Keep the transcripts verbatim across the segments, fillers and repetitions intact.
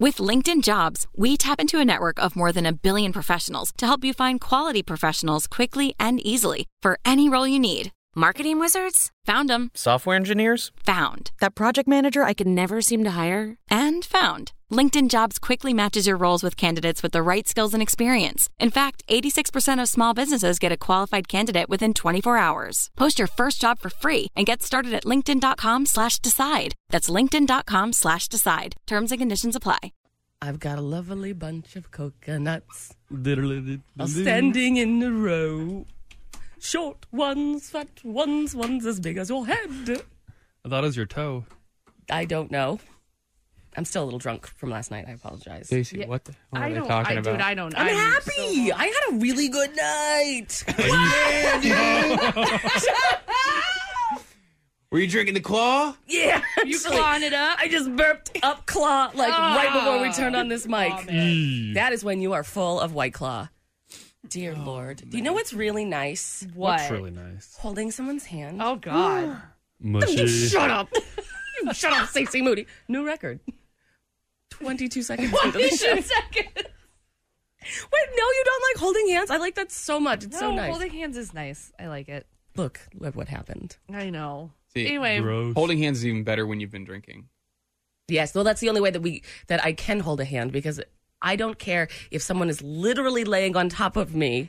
With LinkedIn Jobs, we tap into a network of more than a billion professionals to help you find quality professionals quickly and easily for any role you need. Marketing wizards? Found them. Software engineers? Found. That project manager I could never seem to hire? And found. LinkedIn Jobs quickly matches your roles with candidates with the right skills and experience. In fact, eighty-six percent of small businesses get a qualified candidate within twenty-four hours. Post your first job for free and get started at linkedin.com slash decide. That's linkedin.com slash decide. Terms and conditions apply. I've got a lovely bunch of coconuts Literally. all standing in a row. Short ones, fat ones, ones as big as your head. I thought it was your toe. I don't know. I'm still a little drunk from last night. I apologize. Stacey, Yeah. what the what I are they don't, talking I, about? dude, I don't. I'm, happy. so- I had a really good night. Were you drinking the claw? Yeah, You actually, clawing it up? I just burped up Claw like right before we turned on this mic. Oh, man. That is when you are full of White Claw. Dear Lord. Do you know what's really nice? What? That's really nice. Holding someone's hand. Oh God. Mushy. Shut up. You shut up, Stacey Moody. New record. twenty-two seconds into the show. Wait, second. Wait, no, you don't like holding hands? I like that so much. It's No, so nice. holding hands is nice. I like it. Look at what happened. I know. See, Anyway, Gross. Holding hands is even better when you've been drinking. Yes, well, that's the only way that we that I can hold a hand because I don't care if someone is literally laying on top of me.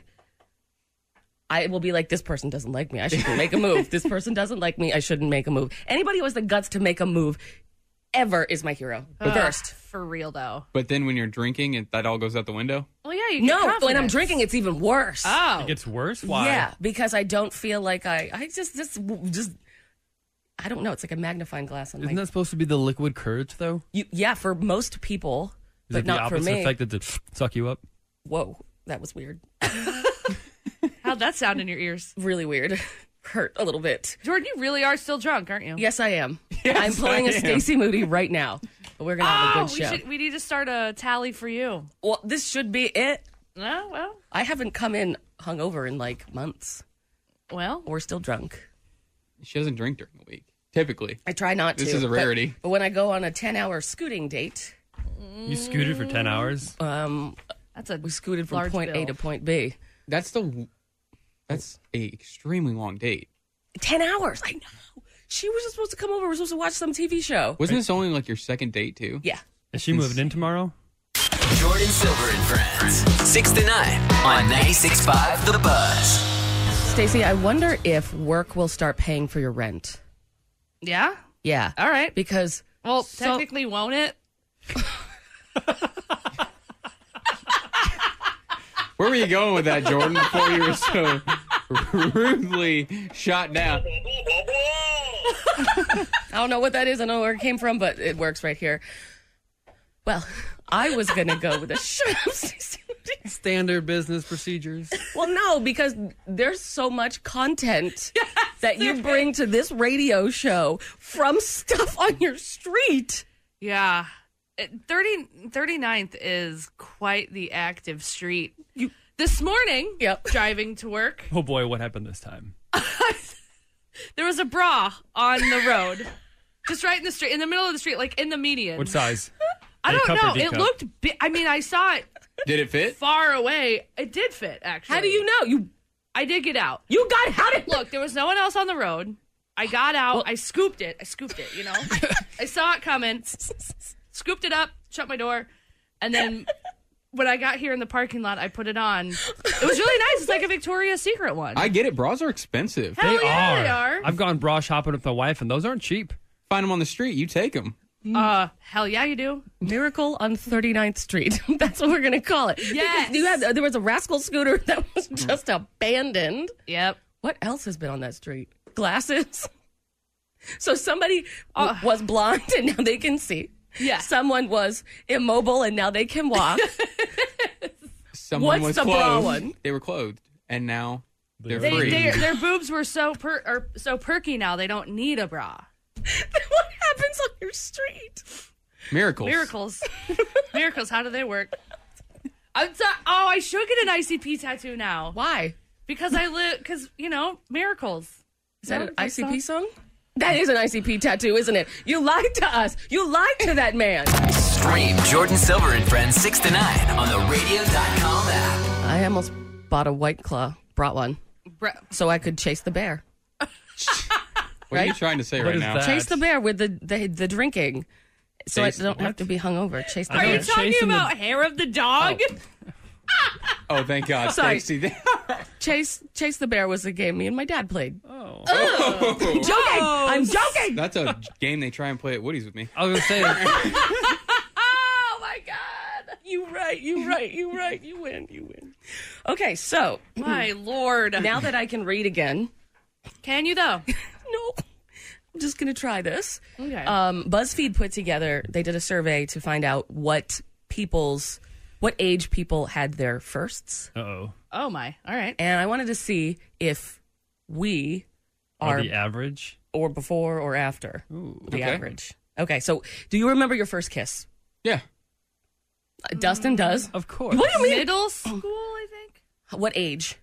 I will be like, this person doesn't like me. I shouldn't make a move. This person doesn't like me. I shouldn't make a move. Anybody who has the guts to make a move ever is my hero. Ugh, First. for real though. But then when you're drinking, it, that all goes out the window. Well, yeah, you get No, when I'm confidence. drinking, it's even worse. Oh, It gets worse? Why? Yeah, because I don't feel like I, I just, just, just, I don't know. It's like a magnifying glass on Isn't my, that supposed to be the liquid courage, though? you, yeah, for most people, Is but it the not for opposite me. effect that to suck you up? Whoa, that was weird. how'd that sound in your ears? Really weird. Hurt a little bit. Jordan, you really are still drunk, aren't you? Yes, I am. I'm pulling I a am. Stacey Moody right now. But we're gonna have a Oh, good we show. should. We need to start a tally for you. Well, this should be it. Oh, well, I haven't come in hungover in like months. well. We're still drunk. She doesn't drink during the week, typically. I try not to. This is a but- rarity. But, when I go on a ten-hour scooting date, You scooted for ten hours? um, That's a we scooted from large point A bill. to point B. That's the that's a extremely long date. Ten hours. I know. She was just supposed to come over. We're supposed to watch some T V show. Wasn't this only like your second date too? Yeah. Is she moving in tomorrow? Jordan Silver and Friends. six to nine on ninety-six point five The Buzz. Stacey, I wonder if work will start paying for your rent. Yeah. Yeah. All right. Because Well, So- technically, won't it? Where were you going with that, Jordan? Before you were so rudely shot down. I don't know what that is. I don't know where it came from, but it works right here. Well, I was going to go with a shut up, Stacey. Standard business procedures. Well, no, because there's so much content that you bring to this radio show from stuff on your street. Yeah. It- thirty, thirty-ninth is quite the active street. You- This morning, Yep. driving to work, Oh boy, what happened this time? there was a bra on the road. Just right in the street, in the middle of the street, like in the median. What size? I A don't cup or know. D It cup? looked big. I mean, I saw it Did it fit? far away. It did fit, actually. How do you know? You I did get out. you got how did Look, there was no one else on the road. I got out. I scooped it. I scooped it, you know? I saw it coming. Scooped it up, shut my door, and then when I got here in the parking lot, I put it on. It was really nice. It's like a Victoria's Secret one. I get it. Bras are expensive. Hell yeah, they are. I've gone bra shopping with my wife, and those aren't cheap. Find them on the street. You take them. Uh, hell yeah, you do. Miracle on thirty-ninth Street. That's what we're going to call it. Yes. Because you had, there was a rascal scooter that was just abandoned. Yep. What else has been on that street? Glasses. So somebody w- Uh. was blind and now they can see. Yeah. Someone was immobile and now they can walk. Someone What's was the bra clothed. one? They were clothed, and now they're They, free. they, their boobs were so per, or so perky now. They don't need a bra. What happens on your street? Miracles. Miracles. Miracles. How do they work? I'm so, oh, I should get an I C P tattoo now. Why? Because I live, because, you know, miracles. Is that No, an that's I C P not- song? That is an I C P tattoo, isn't it? You lied to us. You lied to that man. Stream Jordan Silver and Friends six to nine on the radio dot com app. I almost bought a White Claw, brought one, Bre- so I could chase the bear. What are you Right? trying to say What right is now? that? Chase the bear with the the, the drinking, so Chase- I don't have what? to be hungover. Chase the Are you bear. talking chasing the- about hair of the dog? Oh, thank God, Sorry. Stacey. Chase Chase the Bear was a game me and my dad played. Oh. Joking! I'm joking. That's a game they try and play at Woody's with me. I was going to say, Oh my God! You right. You right. You right. You win. You win. Okay, so My lord. now that I can read again, Can you though? no, I'm just gonna try this. Okay. Um, BuzzFeed put together. They did a survey to find out what people's what age people had their firsts, uh-oh. Oh my. All right. and I wanted to see if we Or are the average? or before or after Ooh. the Okay. average. Okay, so do you remember your first kiss? Yeah. Uh, Dustin does. Of course. What do you mean? Middle school, I think. What age?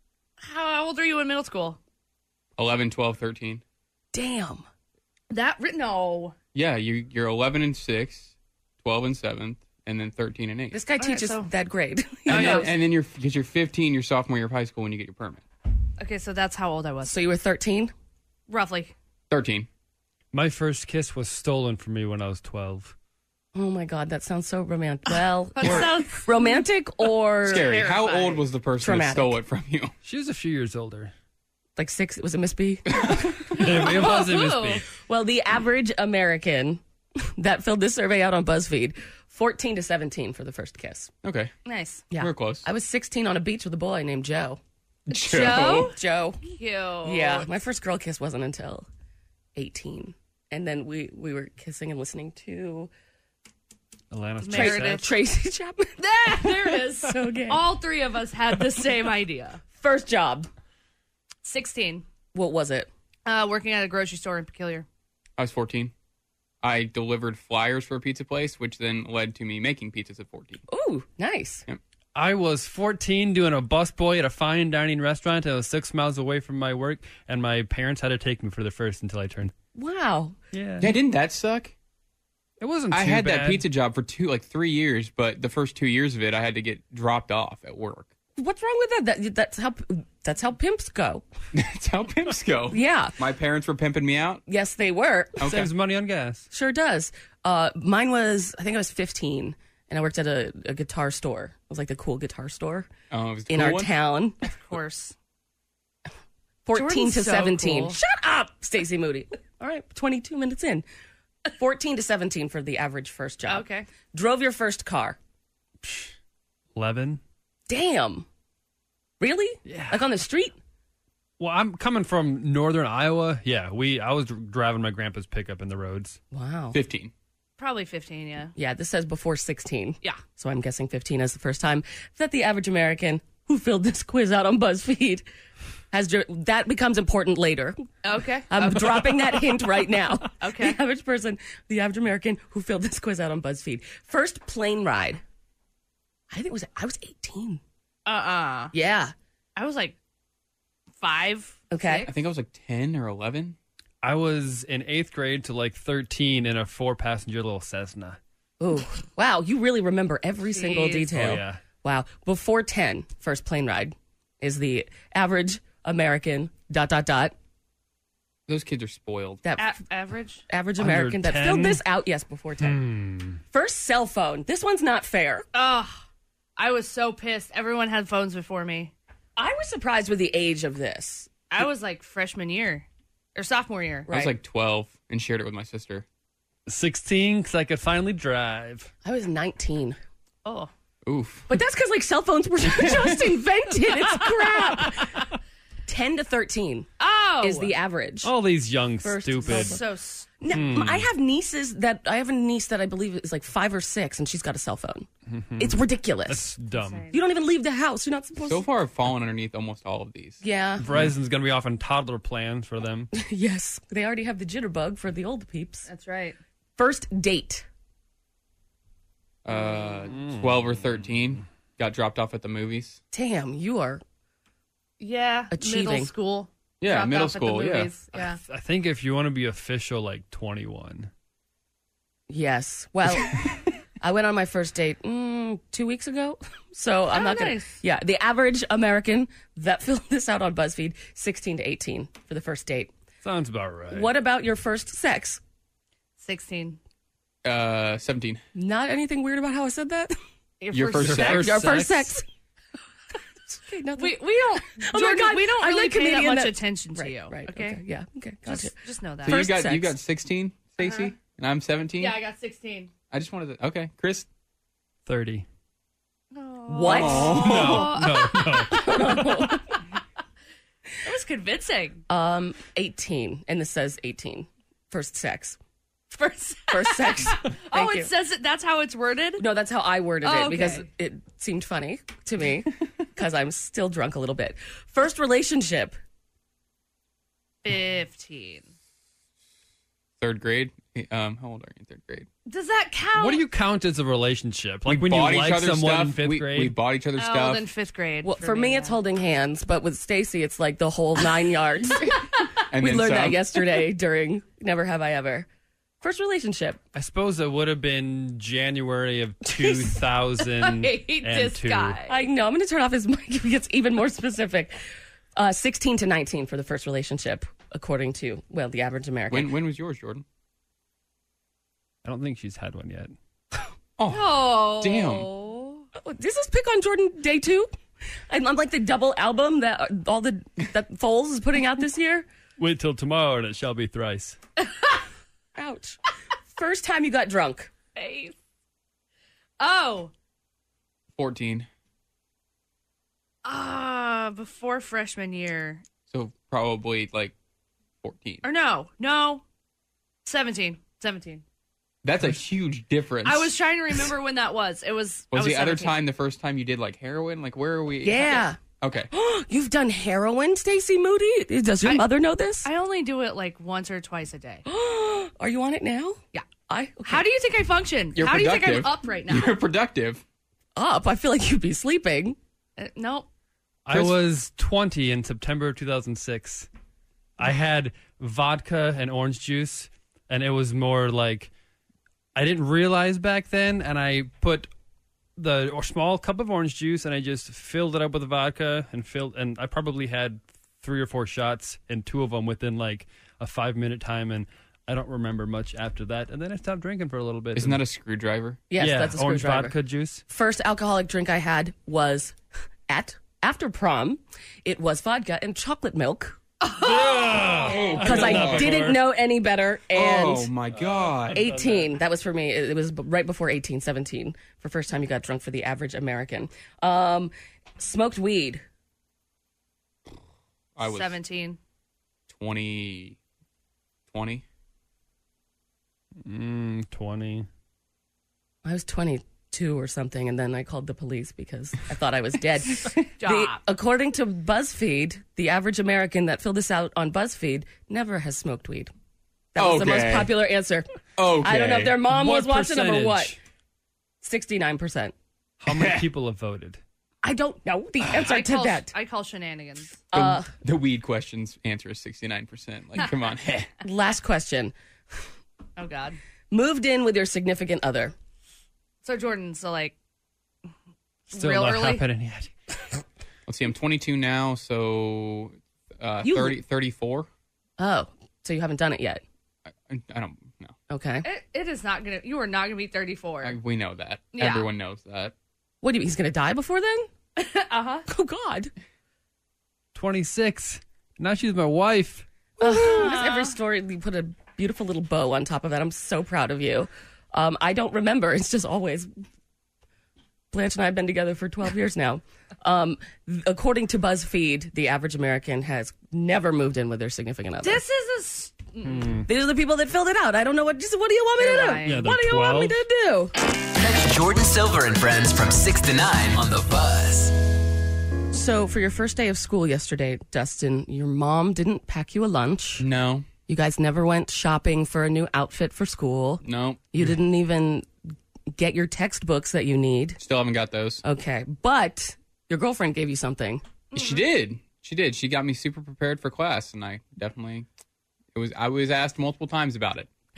How old are you in middle school? eleven, twelve, thirteen. Damn. That written no. Yeah, you, you're eleven and six, twelve and seventh, and then thirteen and eight. This guy right, teaches so- that grade. and, yeah. then, and then you're, because you're fifteen, you're sophomore year of high school when you get your permit. Okay, so that's how old I was. So you were thirteen? Roughly. thirteen. My first kiss was stolen from me when I was twelve. Oh my God, that sounds so romantic. Well, That sounds romantic or Scary. How Terrifying. old was the person Traumatic. that stole it from you? She was a few years older. like six? Was it Miss B? It, it wasn't Miss Oh. B. Well, the average American that filled this survey out on BuzzFeed, fourteen to seventeen for the first kiss. Okay. nice. Yeah. We're close. I was sixteen on a beach with a boy named Joe. Joe? Joe. Cute. Yeah, my first girl kiss wasn't until eighteen. And then we, we were kissing and listening to Alanis Meredith. Morissette. Tracy Chapman. There, there it is. So gay. All three of us had the same idea. First job. sixteen. What was it? Uh, working at a grocery store in Peculiar. I was fourteen. I delivered flyers for a pizza place, which then led to me making pizzas at fourteen. Ooh, nice. I was fourteen doing a busboy at a fine dining restaurant. I was six miles away from my work, and my parents had to take me for the first until I turned. Wow. Yeah. Yeah, didn't that suck? It wasn't too I had that bad. pizza job for two, like three years, but the first two years of it, I had to get dropped off at work. What's wrong with that? that that's how that's how pimps go. That's how pimps go. Yeah. My parents were pimping me out. Yes, they were. Okay. Saves money on gas. Sure does. Uh, mine was, I think I was fifteen, and I worked at a, a guitar store. It was like the cool guitar store Oh, it was the in cool our one? town. Of course. fourteen Jordan's to so seventeen. cool. Shut up, Stacey Moody. All right, twenty-two minutes in. fourteen to seventeen for the average first job. Okay. Drove your first car. eleven. Damn. Really? Yeah. Like on the street? Well, I'm coming from northern Iowa. Yeah, we. I was dr- driving my grandpa's pickup in the roads. Wow. fifteen. Probably fifteen, yeah. Yeah, this says before sixteen. Yeah. So I'm guessing fifteen is the first time that the average American who filled this quiz out on BuzzFeed has dri- that becomes important later. Okay. I'm dropping that hint right now. Okay. The average person, the average American who filled this quiz out on BuzzFeed. First plane ride. I think it was I was eighteen. Uh-uh. Yeah. I was like five. Okay. I think I was like ten or eleven. I was in eighth grade to like thirteen in a four-passenger little Cessna. Ooh. Wow, you really remember every single Jeez. detail. Oh, yeah. Wow. Before ten, first plane ride is the average American dot dot dot. Those kids are spoiled. That A- average? average Under American that ten? filled this out. Yes, before ten. First cell phone. This one's not fair. Oh, I was so pissed. Everyone had phones before me. I was surprised with the age of this. I was like freshman year or sophomore year. I was like twelve and shared it with my sister. sixteen, because I could finally drive. I was nineteen. Oh. Oof. But that's because like cell phones were just invented. It's crap. ten to thirteen Oh. is the average. All these young, First stupid. So s- No, I have nieces that I have a niece that I believe is like five or six, and she's got a cell phone. It's ridiculous. That's dumb. You don't even leave the house. You're not supposed So to. far, I've fallen underneath almost all of these. Yeah. Verizon's going to be off on toddler plans for them. Yes. They already have the jitterbug for the old peeps. that's right. First date. Uh, twelve or thirteen. Got dropped off at the movies. Damn, you are. Yeah. Achieving. Middle school. Yeah, Dropped middle off at the school, yeah. movies. Yeah. I think if you want to be official, like twenty-one. Yes. Well, I went on my first date mm, two weeks ago. So I'm Oh, not going to. nice. Yeah. The average American that filled this out on BuzzFeed, sixteen to eighteen for the first date. Sounds about right. What about your first sex? sixteen. Uh, seventeen. Not anything weird about how I said that? Your first Your sex? first Your first sex? sex. Okay, nothing. We we don't. Oh my Jordan, God, we don't I'm really the pay that comedian much that- attention to right, you. Right. Okay. Yeah. Okay. Gotcha. Just just know that. So you First got you sex. got sixteen, Stacey, Uh-huh. and I'm seventeen. yeah, I got sixteen. I just wanted to. Okay, Chris. thirty. What? No, no, no. That was convincing. Um, eighteen, and this says eighteen. First sex. First. First sex. oh, Thank it you. says it. That's how it's worded. No, that's how I worded Oh, it because okay. it seemed funny to me because I'm still drunk a little bit. First relationship. Fifteen. Third grade. Um, how old are you in third grade? Does that count? What do you count as a relationship? Like when you Bought each like other someone stuff. in fifth we, grade? We bought each other Oh, stuff. then fifth grade. Well, for, me, yeah. it's holding hands, but with Stacy, it's like the whole nine yards. and we then learned some. that yesterday during Never Have I Ever. First relationship. I suppose it would have been January of two thousand I hate this two. guy. I know. I'm going to turn off his mic if he gets even more specific. Uh, sixteen to nineteen for the first relationship, according to, well, the average American. When when was yours, Jordan? I don't think she's had one yet. Oh, Oh, damn. Oh, This is Pick on Jordan Day Two. I'm, I'm like the double album that uh, all the that Foles is putting out this year. Wait till tomorrow and it shall be thrice. Ouch. First time you got drunk. Face. Oh, fourteen. uh, before freshman year. So probably like fourteen. Or no, no, seventeen. seventeen. That's a huge difference. I was trying to remember when that was. It was. I Was the other seventeen. time the first time you did like heroin? Like where are we? Yeah. Okay. You've done heroin, Stacey Moody? Does your I- mother know this? I only do it like once or twice a day. Are you on it now? Yeah. I okay. How do you think I function? You're How do you productive. think I'm up right now? You're productive. up? I feel like you'd be sleeping. Uh, no. I Chris? was twenty in September of two thousand six. I had vodka and orange juice, and it was more like I didn't realize back then, and I put the or small cup of orange juice, and I just filled it up with vodka and filled, and I probably had three or four shots, and two of them within like a five minute time, and I don't remember much after that. And then I stopped drinking for a little bit. Isn't that a screwdriver? Yes, yeah, that's a orange screwdriver. vodka juice. First alcoholic drink I had was at after prom. It was vodka and chocolate milk because I that didn't before. know any better. And oh my god. eighteen, that was for me. It it was b- right before eighteen, seventeen, for first time you got drunk for the average American. Um, smoked weed. I was seventeen. twenty. twenty. Mm, twenty. I was twenty-two or something, and then I called the police because I thought I was dead. The, Stop. according to BuzzFeed, the average American that filled this out on BuzzFeed never has smoked weed. That was the most Okay. popular answer. Okay. I don't know if their mom What was watching them or what. percentage? sixty-nine percent. How many people have voted? I don't know the answer I to call, that. I call shenanigans. The, Uh, the weed questions answer is sixty-nine percent. Like, come on. last question. Oh God. Moved in with your significant other. So Jordan, so like Still real not early. happening yet. Let's see. I'm twenty-two now, so uh, You- thirty, thirty-four. Oh, so you haven't done it yet. I, I don't know. Okay. It, it is not gonna. You are not gonna be thirty-four. I, we know that. Yeah. Everyone knows that. What do you mean? He's going to die before then? Uh huh. Oh, God. twenty-six. Now she's my wife. Ugh, every story, you put a beautiful little bow on top of that. I'm so proud of you. Um, I don't remember. It's just always. Blanche and I have been together for twelve years now. Um, th- according to BuzzFeed, the average American has never moved in with their significant other. This is a. s- These are the people that filled it out. I don't know what. Just, what do you want me to They're do? lying. Yeah, what do they're you want me twelve. to do? Catch Jordan Silver and friends from six to nine on the Buzz. So, for your first day of school yesterday, Dustin, your mom didn't pack you a lunch. No. You guys never went shopping for a new outfit for school. No. You didn't even get your textbooks that you need. Still haven't got those. Okay, but your girlfriend gave you something. She did. She did. She got me super prepared for class, and I definitely. It was. I was asked multiple times about it.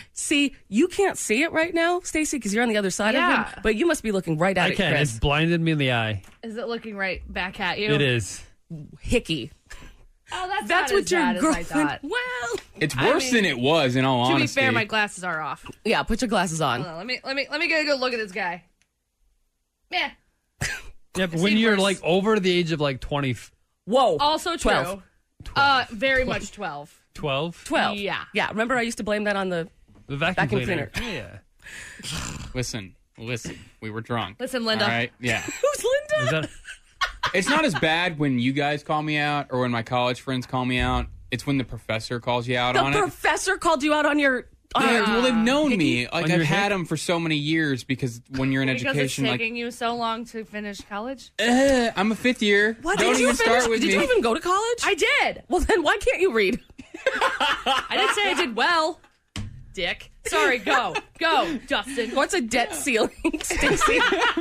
See, you can't see it right now, Stacey, because you're on the other side Yeah. of him. But you must be looking right at I it, can. Chris. It's blinded me in the eye. Is it looking right back at you? It is. Hickey. Oh, that's, That's not what as your bad as I girlfriend. thought. Well, It's worse than it was, in all To honesty. be fair, my glasses are off. yeah. Put your glasses on. Hold on, let me let me let me get a good look at this guy. Yeah. Yeah, but I when see you're worse. like over the age of like twenty, Whoa. Also true. twelve. Uh, very much twelve. twelve, Twelve. Yeah. Yeah. Remember, I used to blame that on the. the vacuum, Vacuum cleaner. cleaner. Yeah. Listen, listen. We were drunk. Listen, Linda. All right? Yeah. Who's Linda? Is that? It's not as bad when you guys call me out or when my college friends call me out. It's when the professor calls you out The on it. professor called you out on your. On Yeah, your well, they've known me. Like, On I've your had hip? them for so many years because when you're in Because it's education, like, taking you so long to finish college. uh, I'm a fifth year. What Don't did you even finish? start with Did me. you even go to college? I did. Well, then why can't you read? I didn't say I did well. Dick. Sorry. Go. Go, Justin. What's a debt ceiling, Stacey?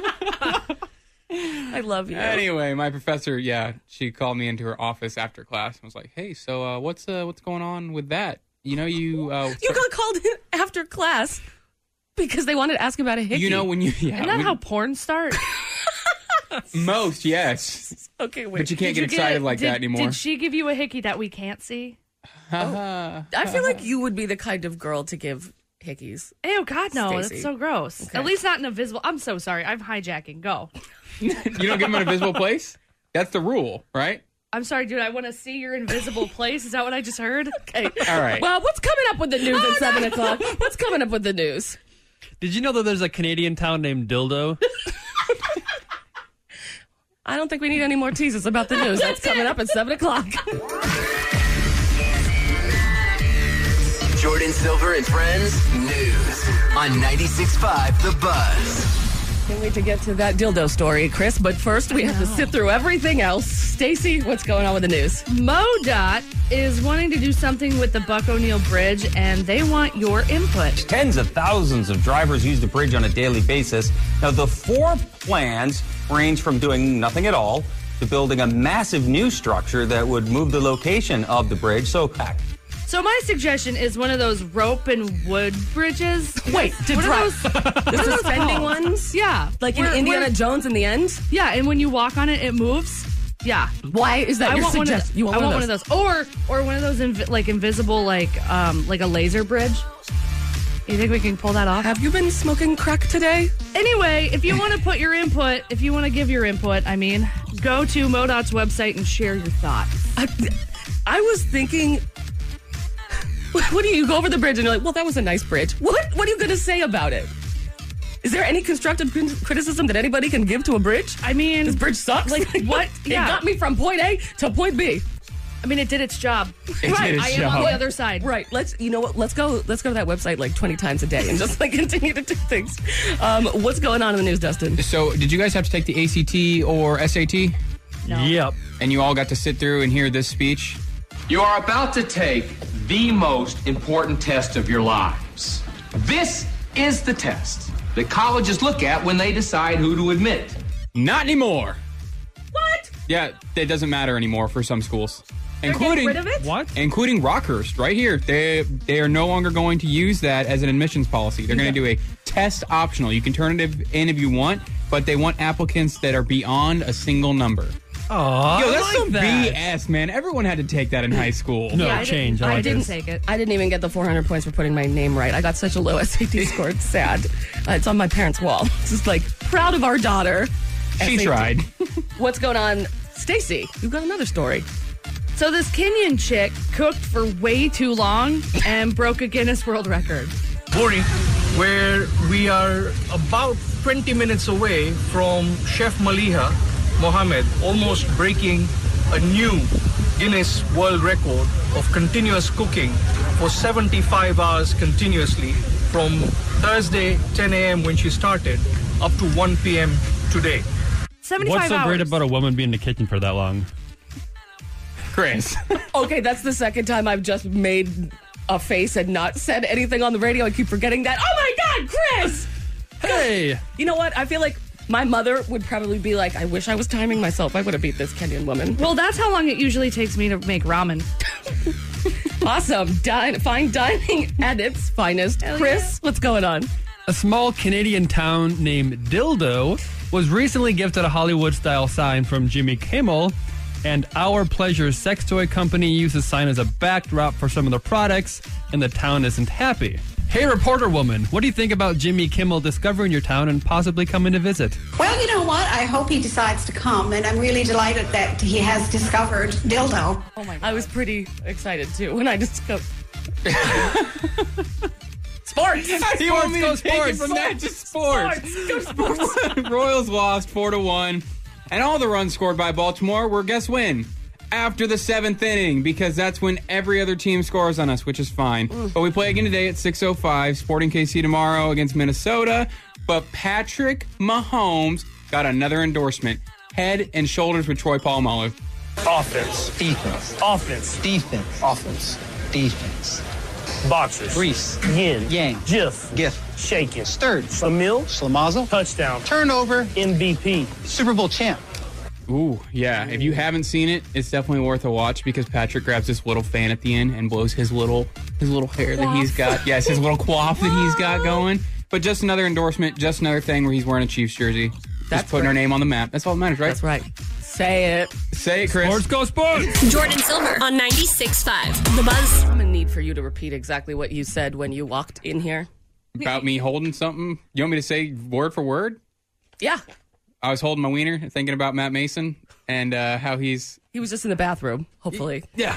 I love you. Anyway, my professor, yeah, she called me into her office after class and was like, "Hey, so uh, what's uh, what's going on with that? You know, you uh, You got called in after class because they wanted to ask about a hickey. you know when you yeah Isn't that when- how porn start? most yes, Okay, wait. but you can't Did get you excited it- like did, that anymore." Did she give you a hickey that we can't see? I feel like you would be the kind of girl to give hickeys. Oh God, no! Stacey. That's so gross. At least not in a visible. I'm so sorry. I'm hijacking. Go. You don't give them an invisible place. That's the rule, right? I'm sorry, dude. I want to see your invisible place. Is that what I just heard? Okay. All right. Well, what's coming up with the news at seven o'clock? What's coming up with the news? Did you know that there's a Canadian town named Dildo? I don't think we need any more teases about the news. That's coming up at seven o'clock. Jordan Silver and Friends News on ninety-six point five The Buzz. Can't wait to get to that dildo story, Chris. But first, we have to sit through everything else. Stacey, what's going on with the news? MoDOT is wanting to do something with the Buck O'Neill Bridge, and they want your input. Tens of thousands of drivers use the bridge on a daily basis. Now, the four plans range from doing nothing at all to building a massive new structure that would move the location of the bridge. So, So my suggestion is one of those rope and wood bridges. Wait, to What are drive those- the suspending called? ones? Yeah, Like in Where- Indiana where- Jones in the end? Yeah, and when you walk on it, it moves. Yeah, Why is that I your want one of suggestion? those. You want I one want of one of those, or or one of those invi- like invisible, like um like a laser bridge. You think we can pull that off? Have you been smoking crack today? Anyway, if you want to put your input, if you want to give your input, I mean, go to MoDOT's website and share your thoughts. I, I was thinking, what do you, you go over the bridge and you're like, well, that was a nice bridge. What? What are you going to say about it? Is there any constructive crit- criticism that anybody can give to a bridge? I mean, This bridge sucks. Like, what? It Yeah. got me from point A to point B. I mean, it did its job. It right, did its I am on job. the other side. Right. Let's. You know what? Let's go. Let's go to that website like twenty times a day and just like continue to do things. Um, what's going on in the news, Dustin? So, did you guys have to take the A C T or S A T? Yep. And you all got to sit through and hear this speech? You are about to take the most important test of your lives. This is the test that colleges look at when they decide who to admit. Not anymore. What? Yeah, it doesn't matter anymore for some schools, They're including getting rid of it? What? including Rockhurst right here. They they are no longer going to use that as an admissions policy. They're going to do a test optional. You can turn it in if you want, but they want applicants that are beyond a single number. Oh, Yo, I that's like some that. B S, man. Everyone had to take that in high school. No Yeah, I change. Didn't, I I, like didn't this. take it. I didn't even get the four hundred points for putting my name right. I got such a low S A T score. It's sad. Uh, it's on my parents' wall. It's just like, proud of our daughter. She S A T. tried. What's going on? Stacey, you've got another story. So this Kenyan chick cooked for way too long and broke a Guinness World Record. Bori, where we are about twenty minutes away from Chef Maliha Mohammed almost breaking a new Guinness World Record of continuous cooking for seventy-five hours continuously from Thursday ten a.m. when she started up to one p.m. today. seventy-five What's so hours. great about a woman being in the kitchen for that long? Chris. Okay, that's the second time I've just made a face and not said anything on the radio. I keep forgetting that. Oh my God, Chris! Hey, You know what? I feel like my mother would probably be like, I wish I was timing myself. I would have beat this Kenyan woman. Well, that's how long it usually takes me to make ramen. Awesome. Dine, fine dining at its finest. Chris, what's going on? A small Canadian town named Dildo was recently gifted a Hollywood-style sign from Jimmy Kimmel, and Our Pleasure sex toy company used the sign as a backdrop for some of the products, and the town isn't happy. Hey, reporter woman, what do you think about Jimmy Kimmel discovering your town and possibly coming to visit? Well, you know what? I hope he decides to come, and I'm really delighted that he has discovered Dildo. Oh my God. I was pretty excited, too, when I discovered... Sports! How do you want me to take sports. it from that to sports? Sports! Go sports! Royals lost four to one, and all the runs scored by Baltimore were, guess when? After the seventh inning, because that's when every other team scores on us, which is fine. Mm. But we play again today at six oh five, Sporting K C tomorrow against Minnesota. But Patrick Mahomes got another endorsement, head and shoulders with Troy Polamalu. Offense. Defense. Offense. Defense. Offense. Defense. Boxers. Grease. Yin. Yang. Jif. Gif. Shaking. Stirred. Slamil. Slamazel. Touchdown. Turnover. M V P. Super Bowl champ. Ooh, yeah. If you haven't seen it, it's definitely worth a watch because Patrick grabs this little fan at the end and blows his little his little hair that he's got. Yes, his little coif that he's got going. But just another endorsement, just another thing where he's wearing a Chiefs jersey. That's just putting right. our name on the map. That's all that matters, right? That's right. Say it. Say it, Chris. Sports go sports! Jordan Silver on ninety-six point five. The Buzz. I'm going to need for you to repeat exactly what you said when you walked in here. About me holding something? You want me to say word for word? Yeah. I was holding my wiener and thinking about Matt Mason and uh, how he's... He was just in the bathroom, hopefully. Yeah.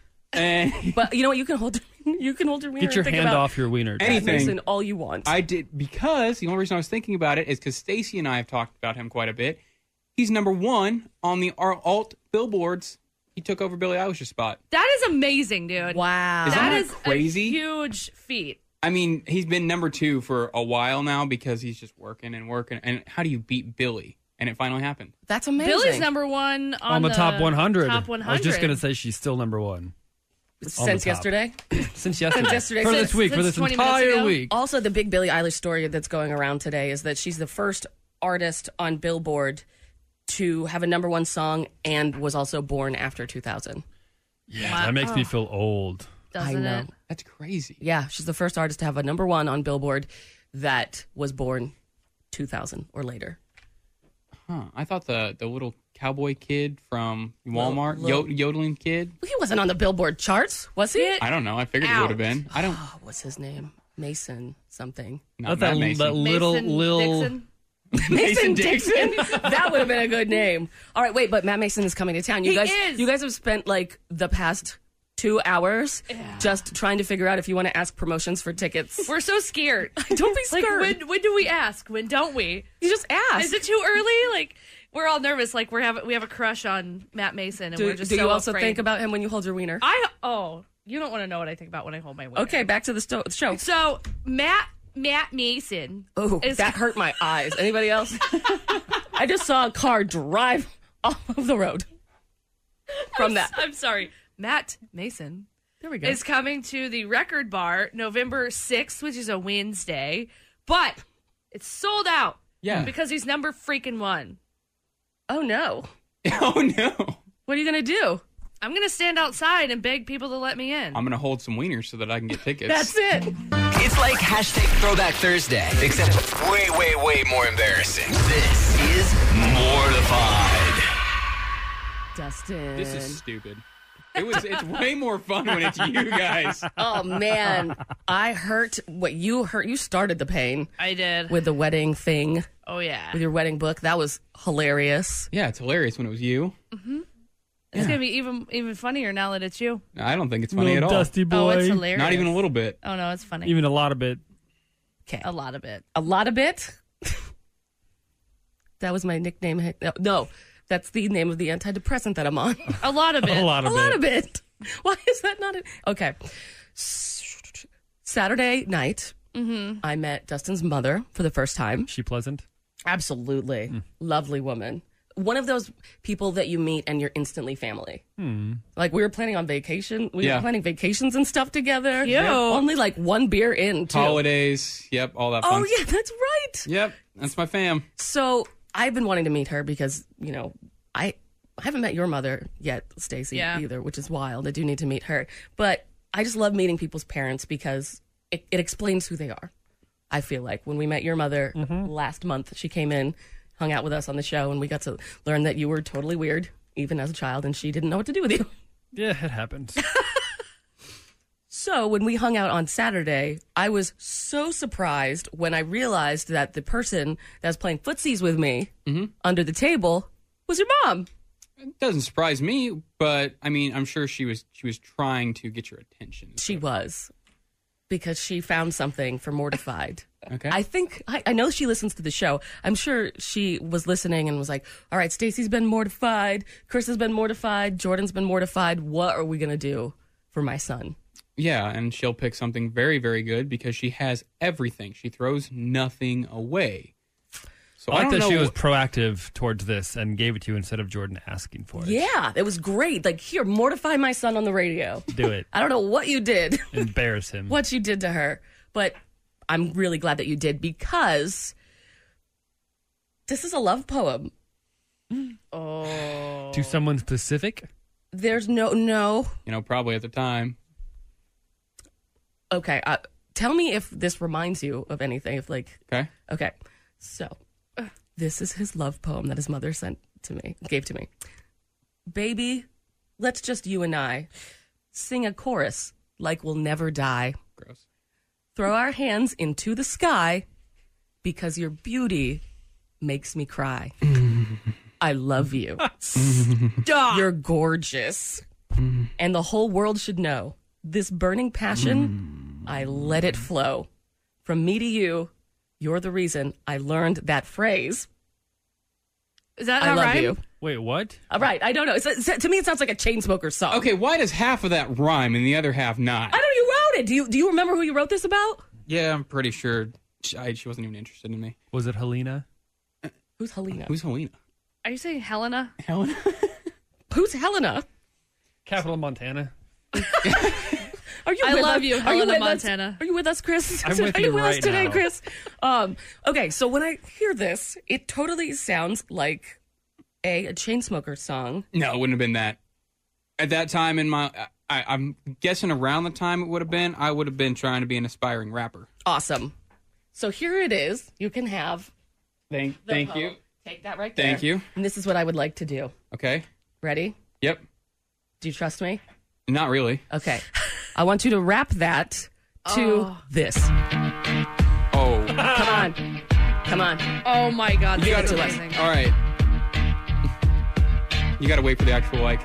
And but you know what? You can hold you can hold your wiener. Get your and think hand about off your wiener. Matt Anything. Mason all you want. I did, because the only reason I was thinking about it is because Stacey and I have talked about him quite a bit. He's number one on the alt billboards. He took over Billie Eilish's spot. That is amazing, dude. Wow. Isn't that That is crazy? a huge feat. I mean, he's been number two for a while now because he's just working and working. And how do you beat Billie? And it finally happened. That's amazing. Billy's number one on, On the, top one hundred. Top one hundred. I was just going to say she's still number one. Since yesterday? Since yesterday. yesterday. For Since- this week. For since this twenty minutes entire ago. week. Also, the big Billie Eilish story that's going around today is that she's the first artist on Billboard to have a number one song and was also born after two thousand. Yeah, that makes me feel old. Doesn't I know. it? That's crazy. Yeah, she's the first artist to have a number one on Billboard that was born two thousand or later. Huh. I thought the, the little cowboy kid from Walmart, Lil- Yo- yodeling kid. He wasn't on the Billboard charts, was he? I don't know. I figured it Out. would have been. I don't. Oh, what's his name? Mason something. Not That's that, Matt Mason. that little, Mason little. Dixon. Mason Dixon. That would have been a good name. All right, wait, but Matt Mason is coming to town. You He guys, is. you guys have spent like the past two hours just trying to figure out if you want to ask promotions for tickets. We're so scared. Don't be Like, scared. when, when do we ask? When don't we? you just ask. Is it too early? Like, we're all nervous. Like, we're having we have a crush on Matt Mason, and do we're just do so you also afraid. think about him when you hold your wiener? I oh, you don't want to know what I think about when I hold my wiener. Okay, back to the sto- show. So Matt Matt Mason. Oh, is- that hurt my eyes. Anybody else? I just saw a car drive off of the road from I'm, that. I'm sorry, Matt Mason. There we go. Is coming to the Record Bar November sixth, which is a Wednesday, but it's sold out. Yeah. Because he's number freaking one. Oh no! Oh, no. What are you gonna do? I'm going to stand outside and beg people to let me in. I'm going to hold some wieners so that I can get tickets. That's it. It's like hashtag Throwback Thursday, except way, way, way more embarrassing. This is Mortified. Dustin. This is stupid. It was. It's way more fun when it's you guys. Oh man, I hurt what you hurt. You started the pain I did. with the wedding thing, oh, yeah. with your wedding book. That was hilarious. Yeah, it's hilarious when it was you. It's going to be even even funnier now that it's you. I don't think it's funny Little at all. dusty boy. Oh, it's hilarious. Not even a little bit. Oh, no, it's funny. Even a lot of it. Okay, a lot of it. a lot of it. That was my nickname. No, no, that's the name of the antidepressant that I'm on. A lot of it. A lot A of lot it. of it. Why is that not it? Okay. S- Saturday night, I met Dustin's mother for the first time. She pleasant? Absolutely. Lovely woman. One of those people that you meet and you're instantly family. Like we were planning on vacation. We Yeah. were planning vacations and stuff together. Cute. Only like one beer in, too. Holidays. Yep, all that fun. Oh, yeah, that's right. Yep, that's my fam. So I've been wanting to meet her because, you know, I I haven't met your mother yet, Stacey, Yeah. either, which is wild. I do need to meet her. But I just love meeting people's parents because it, it explains who they are. I feel like when we met your mother mm-hmm. last month, she came in, hung out with us on the show, and we got to learn that you were totally weird, even as a child, and she didn't know what to do with you. Yeah, it happens. So when we hung out on Saturday, I was so surprised when I realized that the person that was playing footsies with me mm-hmm. under the table was your mom. It doesn't surprise me, but I mean, I'm sure she was she was trying to get your attention. She was, because she found something for Mortified. Okay. I think I, I know she listens to the show. I'm sure she was listening and was like, "All right, Stacey's been mortified, Chris has been mortified, Jordan's been mortified. What are we gonna do for my son?" Yeah, and she'll pick something very, very good because she has everything. She throws nothing away. So I like I don't that know she was wh- proactive towards this and gave it to you instead of Jordan asking for it. Yeah, it was great. Like, here, mortify my son on the radio. Do it. I don't know what you did. Embarrass him. What you did to her. But I'm really glad that you did because this is a love poem. Oh. To someone specific? There's no, no. You know, probably at the time. Okay, uh, tell me if this reminds you of anything. If like, okay, okay. So, uh, this is his love poem that his mother sent to me, gave to me. Baby, let's just you and I sing a chorus like we'll never die. Gross. Throw our hands into the sky because your beauty makes me cry. I love you. Stop. You're gorgeous, and the whole world should know. This burning passion, mm. I let it flow. From me to you, you're the reason I learned that phrase. Is that I not love right? you. Wait, what? Uh, right, I don't know. It's, it's, to me, it sounds like a Chainsmokers song. Okay, why does half of that rhyme and the other half not? I know you wrote it. Do you do you remember who you wrote this about? Yeah, I'm pretty sure she, I, she wasn't even interested in me. Was it Helena? Who's Helena? Who's Helena? Are you saying Helena? Helena? Who's Helena? Capital Montana. Are you I with love us? you, Are Helena, with Montana. Us? Are you with us, Chris? I'm with Are you you with us right today, now. Chris? Um, okay, so when I hear this, it totally sounds like a, a Chainsmokers song. No, it wouldn't have been that. At that time in my, I, I'm guessing around the time it would have been, I would have been trying to be an aspiring rapper. Awesome. So here it is. You can have. Thank, the thank poem. you. Take that right there. Thank you. And this is what I would like to do. Okay. Ready? Yep. Do you trust me? Not really. Okay. I want you to rap that to Oh. this. Oh. Come on. Come on. Oh my God, You that's gotta- amazing. All right. You got to wait for the actual like.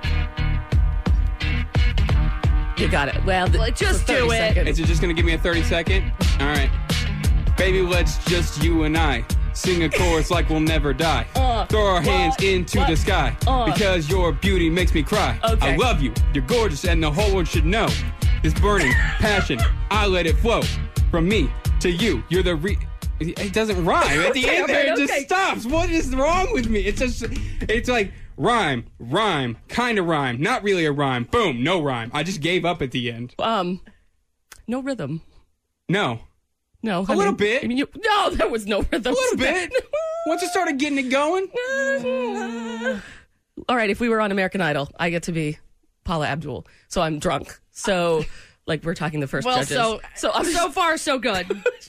You got it. Well, th- Like, just for thirty do it. seconds. Is it just going to give me a thirty second? All right. Baby, let's just you and I sing a chorus like we'll never die. Uh, Throw our hands what? into What? the sky Uh. because your beauty makes me cry. Okay. I love you. You're gorgeous and the whole world should know. This burning passion, I let it flow. From me to you, you're the re... It doesn't rhyme. At the Okay, end there, okay, it just okay. stops. What is wrong with me? It's just... It's like... Rhyme, rhyme, kind of rhyme, not really a rhyme. Boom, no rhyme. I just gave up at the end. Um, no rhythm. No. No, A little bit. I mean, you, no, there was no rhythm. A little bit. Once I started getting it going. All right, if we were on American Idol, I get to be Paula Abdul, so I'm drunk. So, like, we're talking the first Well, judges. so so I'm so far so good.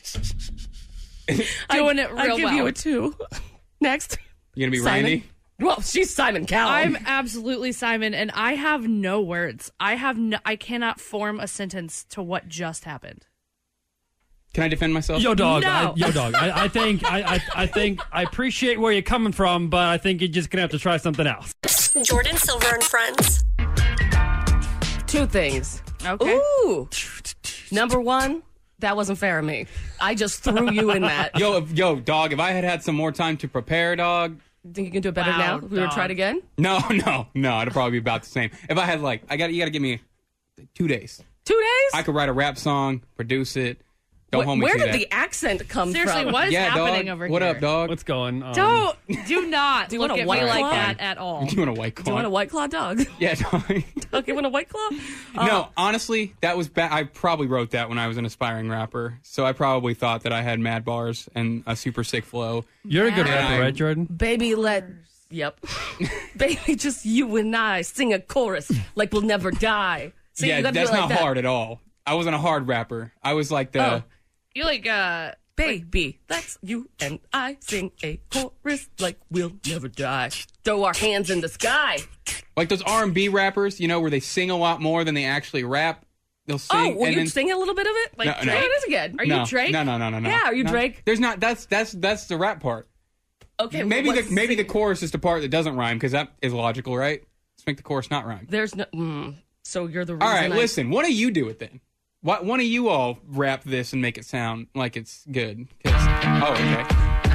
Doing it real I give well. you a two. Next, You gonna be Simon. Randy? Well, she's Simon Cowell. I'm absolutely Simon, and I have no words. I have no, I cannot form a sentence to what just happened. Can I defend myself? Yo, dog. No. I, yo, dog. I, I think I, I, I think I appreciate where you're coming from, but I think you're just gonna have to try something else. Jordan Silver and Friends. Two things. Okay. Ooh. Number one, that wasn't fair of me. I just threw you in that. Yo, if, yo, dog. If I had had some more time to prepare, dog. Think you can do it better Wow, now? We would dog. try it again? No, no, no. It'd probably be about the same. If I had like, I got, you got to give me two days. Two days? I could write a rap song, produce it, go Wh- home and Where see did that. the accent come Seriously, from? what is yeah, happening dog. over What here? up, dog? What's going on? Don't do not Do you look want a at White me like Claw? that at all. You want a white claw? Do you want a White Claw dog? Yeah, dog. Dog, you want a White Claw? Uh, No, honestly, that was bad. I probably wrote that when I was an aspiring rapper, so I probably thought that I had mad bars and a super sick flow. You're a good Yeah. rapper, right, Jordan? Baby, let... Yep. Baby, just you and I sing a chorus like we'll never die. See, yeah, you gotta that's do it like not that. hard at all. I wasn't a hard rapper. I was like the. Oh. You like, uh, Baby, that's you and I sing a chorus like we'll never die. Throw our hands in the sky. Like those R and B rappers, you know, where they sing a lot more than they actually rap. They'll sing. Oh, will and you then, sing a little bit of it? Like No, Drake? no. Oh, it is again. are no, you Drake? No, no, no, no, no. Yeah, are you No. Drake? There's not. That's that's that's the rap part. Okay, Maybe well, the let's maybe see. the chorus is the part that doesn't rhyme because that is logical, right? Let's make the chorus not rhyme. There's no. Mm, so you're the reason. All right, I, listen. Why don't you do it then? Why, why don't you all rap this and make it sound like it's good? 'Cause- oh, okay.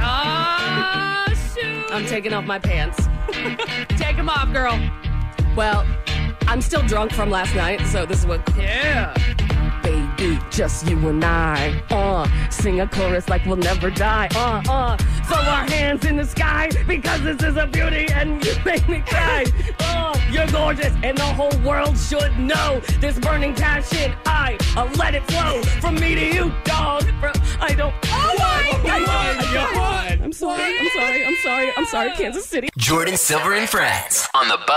Oh, shoot. I'm taking off my pants. Take them off, girl. Well, I'm still drunk from last night, so this is what. Yeah. Baby, just you and I. Uh, sing a chorus like we'll never die. Uh, uh, throw our hands in the sky because this is a beauty and you make me cry. Uh, you're gorgeous and the whole world should know this burning passion. I uh, let it flow from me to you, dog. From, I don't. Oh my my God. I'm sorry. I'm sorry. I'm sorry. I'm sorry, Kansas City. Jordan Silver and Friends on the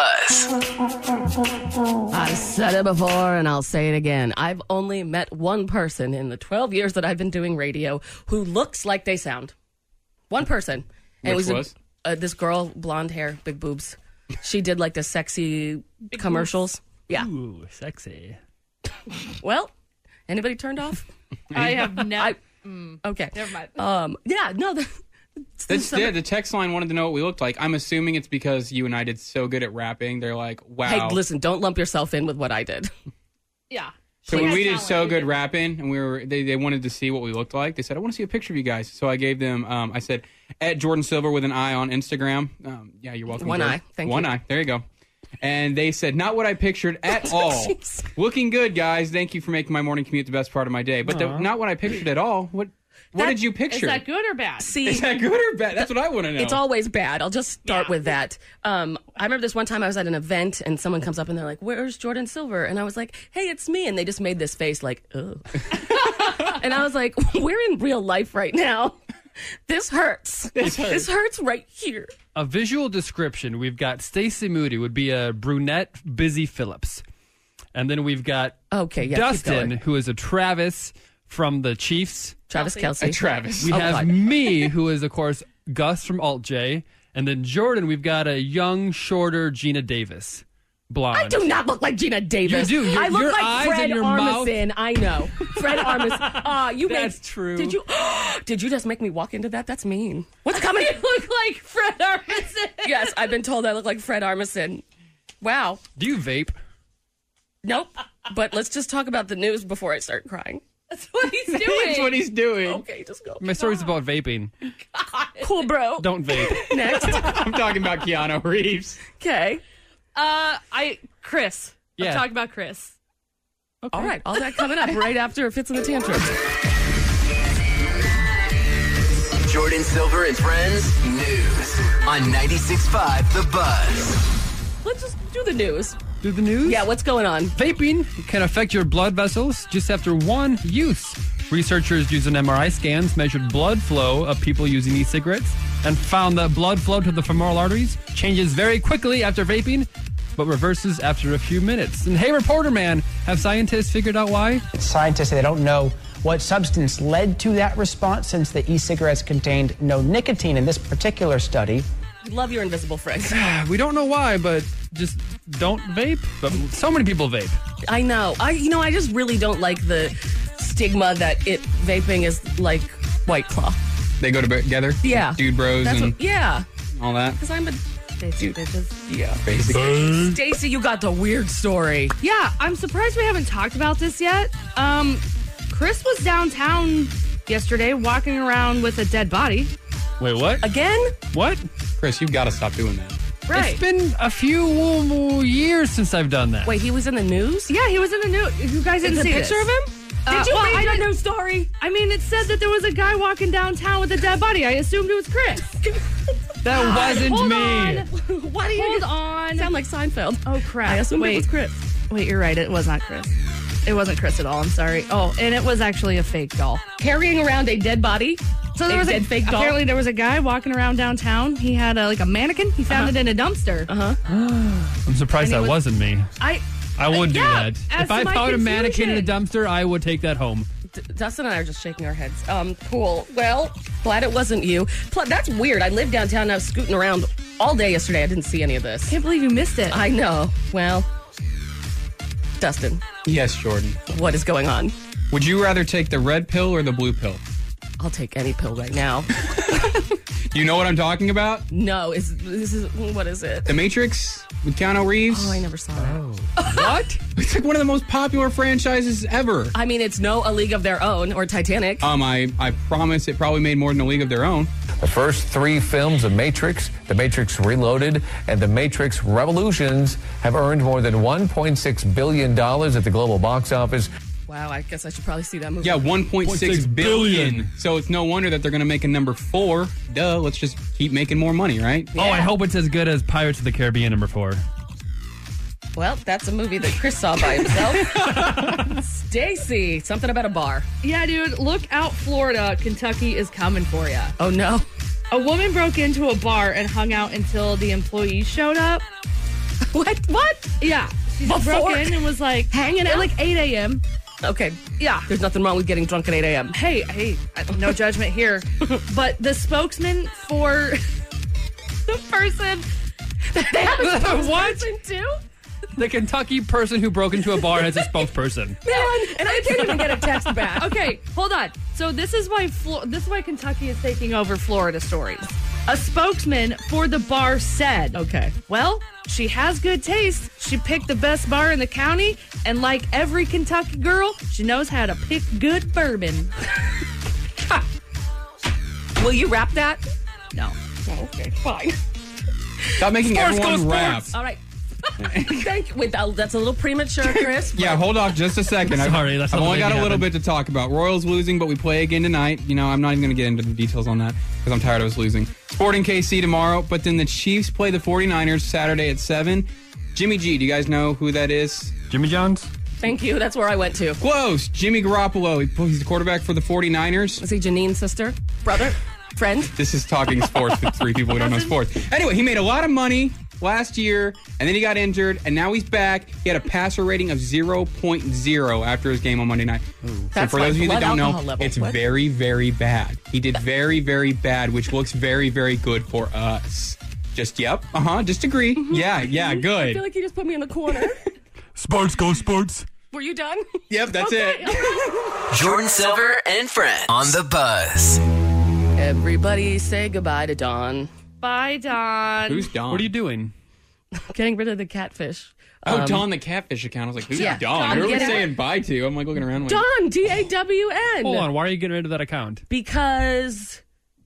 Buzz. I said it before and I'll say it again. I've only met one person in the twelve years that I've been doing radio who looks like they sound. One person. And Which it was? A, uh, this girl, blonde hair, big boobs. She did like the sexy commercials. Yeah. Ooh, sexy. Well, anybody turned off? I have never. Okay. Never mind. Um. Yeah. No. The, That's, yeah, the text line wanted to know what we looked like. I'm assuming it's because you and I did so good at rapping. They're like, wow. Hey, listen! Don't lump yourself in with what I did. Yeah. So She when has we did talent, so you good do. rapping, and we were they, they wanted to see what we looked like. They said, "I want to see a picture of you guys." So I gave them. Um, I said, "At Jordan Silver with an eye on Instagram." Um, yeah, you're welcome. One Jordan. eye. Thank One you. eye. There you go. And they said, "Not what I pictured at all." Jeez. Looking good, guys. Thank you for making my morning commute the best part of my day. But the, not what I pictured at all. What What That- did you Is picture? that good or bad? See, Is that good or bad? That's what I want to know. it's always bad. I'll just start Yeah. with that. Um, I remember this one time I was at an event and someone comes up and they're like, "Where's Jordan Silver?" And I was like, "Hey, it's me." And they just made this face like, "Ugh." And I was like, "We're in real life right now. This hurts. This hurts. This hurts right here." A visual description, we've got Stacey Moody would be a brunette Busy Phillips. And then we've got Okay, yeah, keep Dustin, going. who is a Travis from the Chiefs. Travis Kelsey. Kelsey. A Travis. We Oh, have God. me, who is, of course, Gus from Alt J. And then Jordan, we've got a young, shorter Gina Davis. Blonde. I do not look like Gina Davis. You do. Your- I look your like eyes Fred and your mouth. Armisen. I know. Fred Armisen. Ah, you That's made, true. Did you? Did you just make me walk into that? That's mean. What's coming? You look like Fred Armisen. Yes, I've been told I look like Fred Armisen. Wow. Do you vape? Nope. But let's just talk about the news before I start crying. That's what he's doing. That's what he's doing. Okay, just go. My story's about vaping. Cool, bro. Don't vape. Next. I'm talking about Keanu Reeves. Okay. Uh, I Chris. Yeah. I'm talking about Chris. All right. All that coming up right after Fits in the Tantrum. Jordan Silver and Friends News on ninety-six point five The Buzz. Let's just do the news. Do the news? Yeah, what's going on? Vaping can affect your blood vessels just after one use. Researchers using M R I scans measured blood flow of people using e-cigarettes and found that blood flow to the femoral arteries changes very quickly after vaping, but reverses after a few minutes. And hey, reporter man, have scientists figured out why? Scientists say they don't know what substance led to that response since the e-cigarettes contained no nicotine in this particular study. Love your invisible friend. We don't know why, but just don't vape. But so many people vape. I know. I you know I just really don't like the stigma that it vaping is like White Claw. They go together? Yeah. Dude bros That's and what, yeah. all that. Because I'm a Stacey bitches. yeah. Basically. Stacey, you got the weird story. Yeah, I'm surprised we haven't talked about this yet. Um, Chris was downtown yesterday walking around with a dead body. Wait, what? Again? What? Chris, you've got to stop doing that. Right. It's been a few years since I've done that. Wait, he was in the news? Yeah, he was in the news. You guys didn't Is it see a picture this? of him? Uh, Did you well, read I your didn't- news story? I mean, it said that there was a guy walking downtown with a dead body. I assumed it was Chris. That wasn't Hold me. on. Why do you Hold on. sound like Seinfeld? Oh, crap. I assumed Wait. it was Chris. Wait, you're right. It was not Chris. It wasn't Chris at all. I'm sorry. Oh, and it was actually a fake doll. Carrying around a dead body? So there A was dead a fake doll? Apparently, there was a guy walking around downtown. He had a, like a mannequin. He found it in a dumpster. Uh-huh. I'm surprised And he that was- wasn't me. I I would do Yeah, that. as If I to my found a mannequin in a confusion. dumpster, I would take that home. D- Dustin and I are just shaking our heads. Um, cool. Well, glad it wasn't you. Plus, that's weird. I lived downtown and I was scooting around all day yesterday. I didn't see any of this. Can't believe you missed it. I know. Well, Dustin, Yes, Jordan. what is going on? Would you rather take the red pill or the blue pill? I'll take any pill right now. You know what I'm talking about? No, is this is what is it? The Matrix with Keanu Reeves. Oh, I never saw that. What? It's like one of the most popular franchises ever. I mean, it's no A League of Their Own or Titanic. Um, I, I promise it probably made more than A League of Their Own. The first three films of Matrix, The Matrix Reloaded, and The Matrix Revolutions have earned more than one point six billion dollars at the global box office. Wow, I guess I should probably see that movie. Yeah, one point six billion. So it's no wonder that they're going to make a number four. Duh, let's just keep making more money, right? Oh, I hope it's as good as Pirates of the Caribbean number four. Well, that's a movie that Chris saw by himself. Stacy, something about a bar. Yeah, dude, look out, Florida. Kentucky is coming for you. Oh, no. A woman broke into a bar and hung out until the employees showed up. What? What? Yeah. She Before- broke in and was like Hanging at out? like eight a.m. Okay. Yeah. There's nothing wrong with getting drunk at eight a.m. Hey, hey, no judgment here. But the spokesman for the person. They have a What? spokesperson, too? The Kentucky person who broke into a bar has a spokesperson. Man, and I can't even get a text back. Okay, hold on. So this is why Flo- this is why Kentucky is taking over Florida stories. A spokesman for the bar said, Okay. well, she has good taste. She picked the best bar in the county, and like every Kentucky girl, she knows how to pick good bourbon. Will you rap that? No. Oh, okay, fine. Stop making Sports, go everyone rap. sports. All right. Thank you. Wait, that, that's a little premature, Chris. Yeah, hold off just a second. I've- Sorry, that's I've not only the got way a it little happened. bit to talk about. Royals losing, but we play again tonight. You know, I'm not even going to get into the details on that because I'm tired of us losing. Sporting K C tomorrow, but then the Chiefs play the 49ers Saturday at seven. Jimmy G, do you guys know who that is? Jimmy Jones? Thank you. That's where I went to. Close. Jimmy Garoppolo. He- He's the quarterback for the 49ers. Is he Janine's sister? Brother? Friend? This is talking sports with three people who don't know sports. Anyway, he made a lot of money last year, and then he got injured, and now he's back. He had a passer rating of zero point zero after his game on Monday night. So That's for those like of you that blood don't know, alcohol level. it's What? very, very bad. He did very, very bad, which looks very, very good for us. Just, yep, uh-huh, just agree. Yeah, yeah, I feel good. like you just put me in the corner. Sports, go sports. Were you done? Yep, that's Okay. it. Jordan Silver and friends on the Buzz. Everybody say goodbye to Dawn. Bye, Don. Who's Don? What are you doing? Getting rid of the catfish. Oh, Um, Don the catfish account. I was like, who's Yeah, Don? Don, Who are we get it. saying bye to? I'm like looking around. Like, Dawn, D A W N. Hold on, why are you getting rid of that account? Because.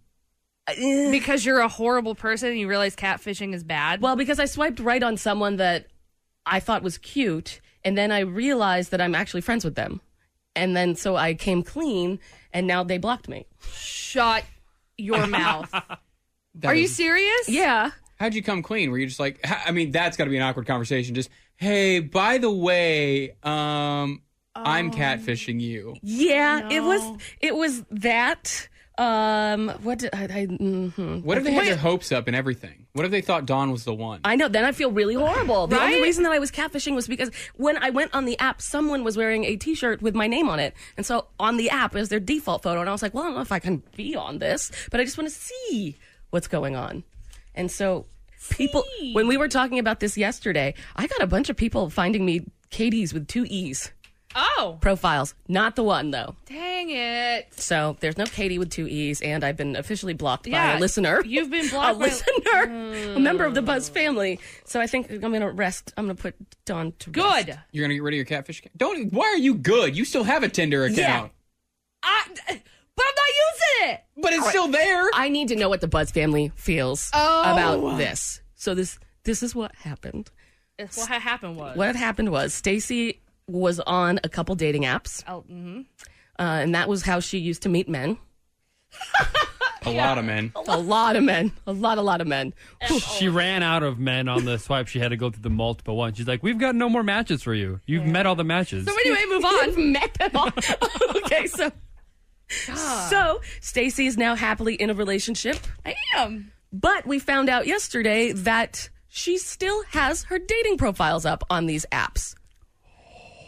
eh, Because you're a horrible person and you realize catfishing is bad. Well, because I swiped right on someone that I thought was cute, and then I realized that I'm actually friends with them. And then so I came clean, and now they blocked me. Shut your mouth. that Are you is- serious? Yeah. How'd you come clean? Were you just like, I mean, that's got to be an awkward conversation. Just, hey, by the way, um, I'm catfishing you. Yeah, it No. was it was that. Um, what did I? I mm-hmm. What if they had their hopes up and everything? What if they thought Dawn was the one? I know. Then I feel really horrible. The only Right? reason that I was catfishing was because when I went on the app, someone was wearing a T-shirt with my name on it, and so on the app is their default photo, and I was like, well, I don't know if I can be on this, but I just want to see what's going on, and so people. When we were talking about this yesterday, I got a bunch of people finding me Katie's with two E's Oh, profiles, not the one though. dang it. So there's no Katie with two E's, and I've been officially blocked by Yeah, a listener. you've been a blocked by- listener, a member of the Buzz family. So I think I'm going to rest. I'm going to put Dawn to rest. Good. You're gonna get rid of your catfish account? Don't. Why are you good? You still have a Tinder account, I, but I'm not using it. but it's still there. I need to know what the Buzz family feels Oh. about this. So this this is what happened. What ha- happened was. What happened was Stacy was on a couple dating apps, Oh, mm-hmm. uh, and that was how she used to meet men. A lot of men. A lot of men. A lot, a lot of men. She ran out of men on the swipe. She had to go through the multiple ones. She's like, we've got no more matches for you. You've met all the matches. So anyway, move on. You've met them all. Okay, so so Stacy is now happily in a relationship, I am. but we found out yesterday that she still has her dating profiles up on these apps.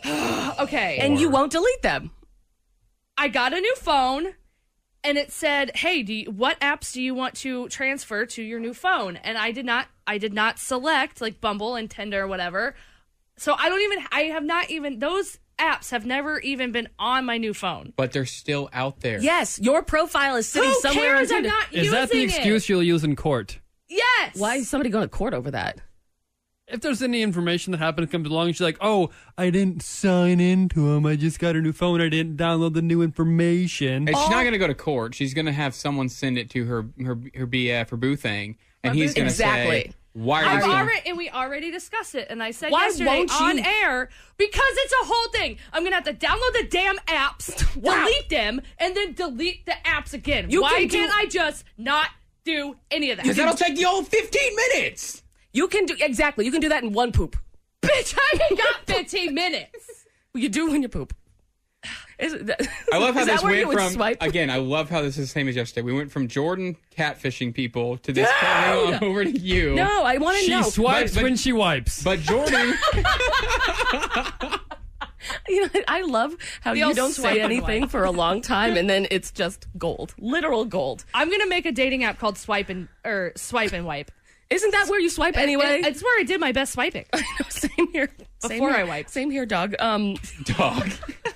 Okay. And you won't delete them. I got a new phone, and it said, "Hey, do you, what apps do you want to transfer to your new phone?" And I did not. I did not select like Bumble and Tinder or whatever. So I don't even. I have not even. Those apps have never even been on my new phone. But they're still out there. Yes, your profile is sitting Who somewhere cares? on I'm Tinder. not Is that the using excuse it. you'll use in court? Yes. Why is somebody going to court over that? If there's any information that happened comes along, she's like, "Oh, I didn't sign into them. I just got a new phone. I didn't download the new information." And she's not going to go to court. She's going to have someone send it to her her her B F or boo thing, and My he's boo- going to Exactly. say, "Why are I've you?" still-" already, and we already discussed it, and I said Why yesterday won't on you- air because it's a whole thing. I'm gonna have to download the damn apps, Wow. delete them, and then delete the apps again. You Why can do- can't I just not do any of that? Because that'll take the old fifteen minutes. You can do exactly. You can do that in one poop. Bitch, I ain't got fifteen minutes. You do when you poop. Is it that, I love how is this that where you went would from swipe? again. I love how this is the same as yesterday. We went from Jordan catfishing people to this No! going on over to you. No, I want to She know. swipes But- but- when she wipes. But Jordan, You know, I love how The you old don't swipe say and anything wipe. for a long time, and then it's just gold, literal gold. I'm gonna make a dating app called Swipe and or Swipe and Wipe. Isn't that where you swipe anyway? It- it's where I did my best swiping. Same here. Same Before here. I wipe. Same here, dog. Um, dog.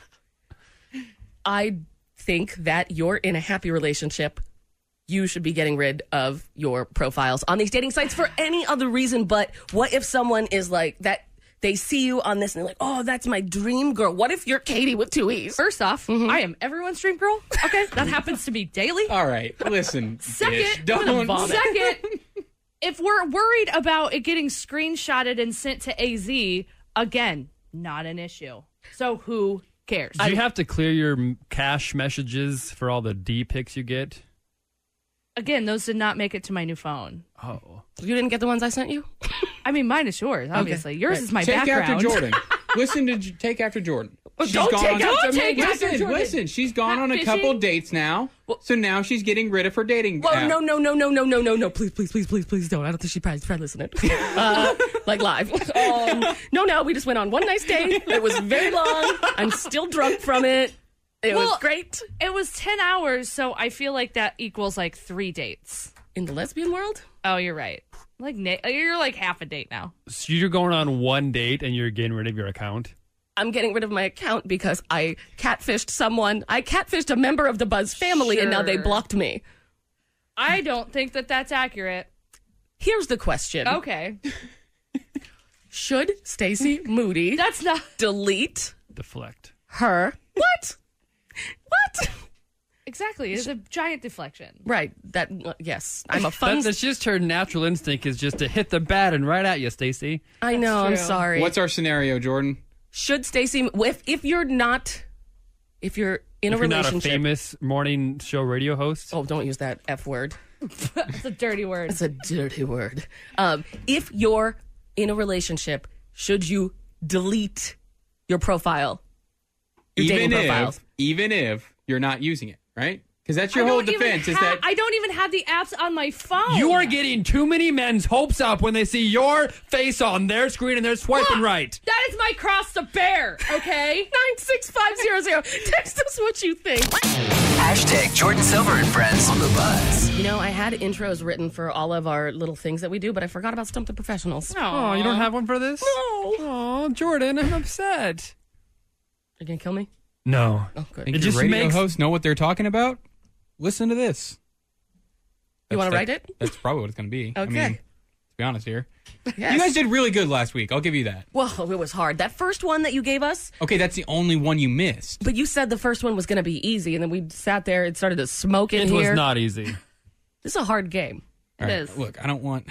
I think that you're in a happy relationship. You should be getting rid of your profiles on these dating sites for any other reason. But what if someone is like that? They see you on this and they're like, "Oh, that's my dream girl." What if you're Katie with two E's? First off, I am everyone's dream girl. Okay, that happens to me daily. All right, listen. Second, bitch, don't. second, if we're worried about it getting screenshotted and sent to A Z, again, not an issue. So who cares? Do you have to clear your m- cache messages for all the D pics you get? Again, those did not make it to my new phone. Oh. You didn't get the ones I sent you? I mean, mine is yours, obviously. Yours Right. is my Take background. after Jordan. Listen to J- take after Jordan. Well, She's don't gone take on, after Don't take me. after Listen, Jordan. listen. She's gone on a Catfishing? couple dates now, so now she's getting rid of her dating. Well, app. no, no, no, no, no, no, no, no. Please, please, please, please, please don't. I don't think she's probably, probably listening. Uh, like live. Um, no, no. We just went on one nice date. It was very long. I'm still drunk from it. It was Well, great. It was ten hours, so I feel like that equals like three dates. In the lesbian world? Oh, you're right. Like na- You're like half a date now. So you're going on one date and you're getting rid of your account? I'm getting rid of my account because I catfished someone. I catfished a member of the Buzz family, and now they Sure. blocked me. I don't think that that's accurate. Here's the question. Okay. Should Stacey Moody That's not. delete Deflect. her? What? What? Exactly. It's a giant deflection. Right. That, uh, yes. I'm a fun. That's, that's just her natural instinct is just to hit the bat and right at you, Stacey. I know. I'm true. sorry. What's our scenario, Jordan? Should Stacey, if if you're not, if you're in If a you're not a relationship, famous morning show radio host. oh, don't use that F word. It's a dirty word. It's a dirty word. Um, if you're in a relationship, should you delete your profile? Your Even dating profile. if, even if you're not using it, right? Because that's your I whole don't even defense. Is ha- that I don't even have the apps on my phone. You are getting too many men's hopes up when they see your face on their screen and they're swiping Look, right. That is my cross to bear, okay? nine six five zero zero. Text us what you think. Hashtag Jordan Silver and Friends on the Buzz. You know, I had intros written for all of our little things that we do, but I forgot about Stump the Professionals. Oh, you don't have one for this? No. Oh, Jordan, I'm upset. You're going to kill me? No. Oh, good. It Think just your radio makes hosts know what they're talking about? Listen to this. You want to That's- write it? That's probably what it's going to be. I Okay. mean, to be honest here. Yes. You guys did really good last week. I'll give you that. Well, it was hard. That first one that you gave us, Okay, that's the only one you missed. but you said the first one was going to be easy, and then we sat there and started to smoke in it here. was not easy. This is a hard game. All right, is. Look, I don't want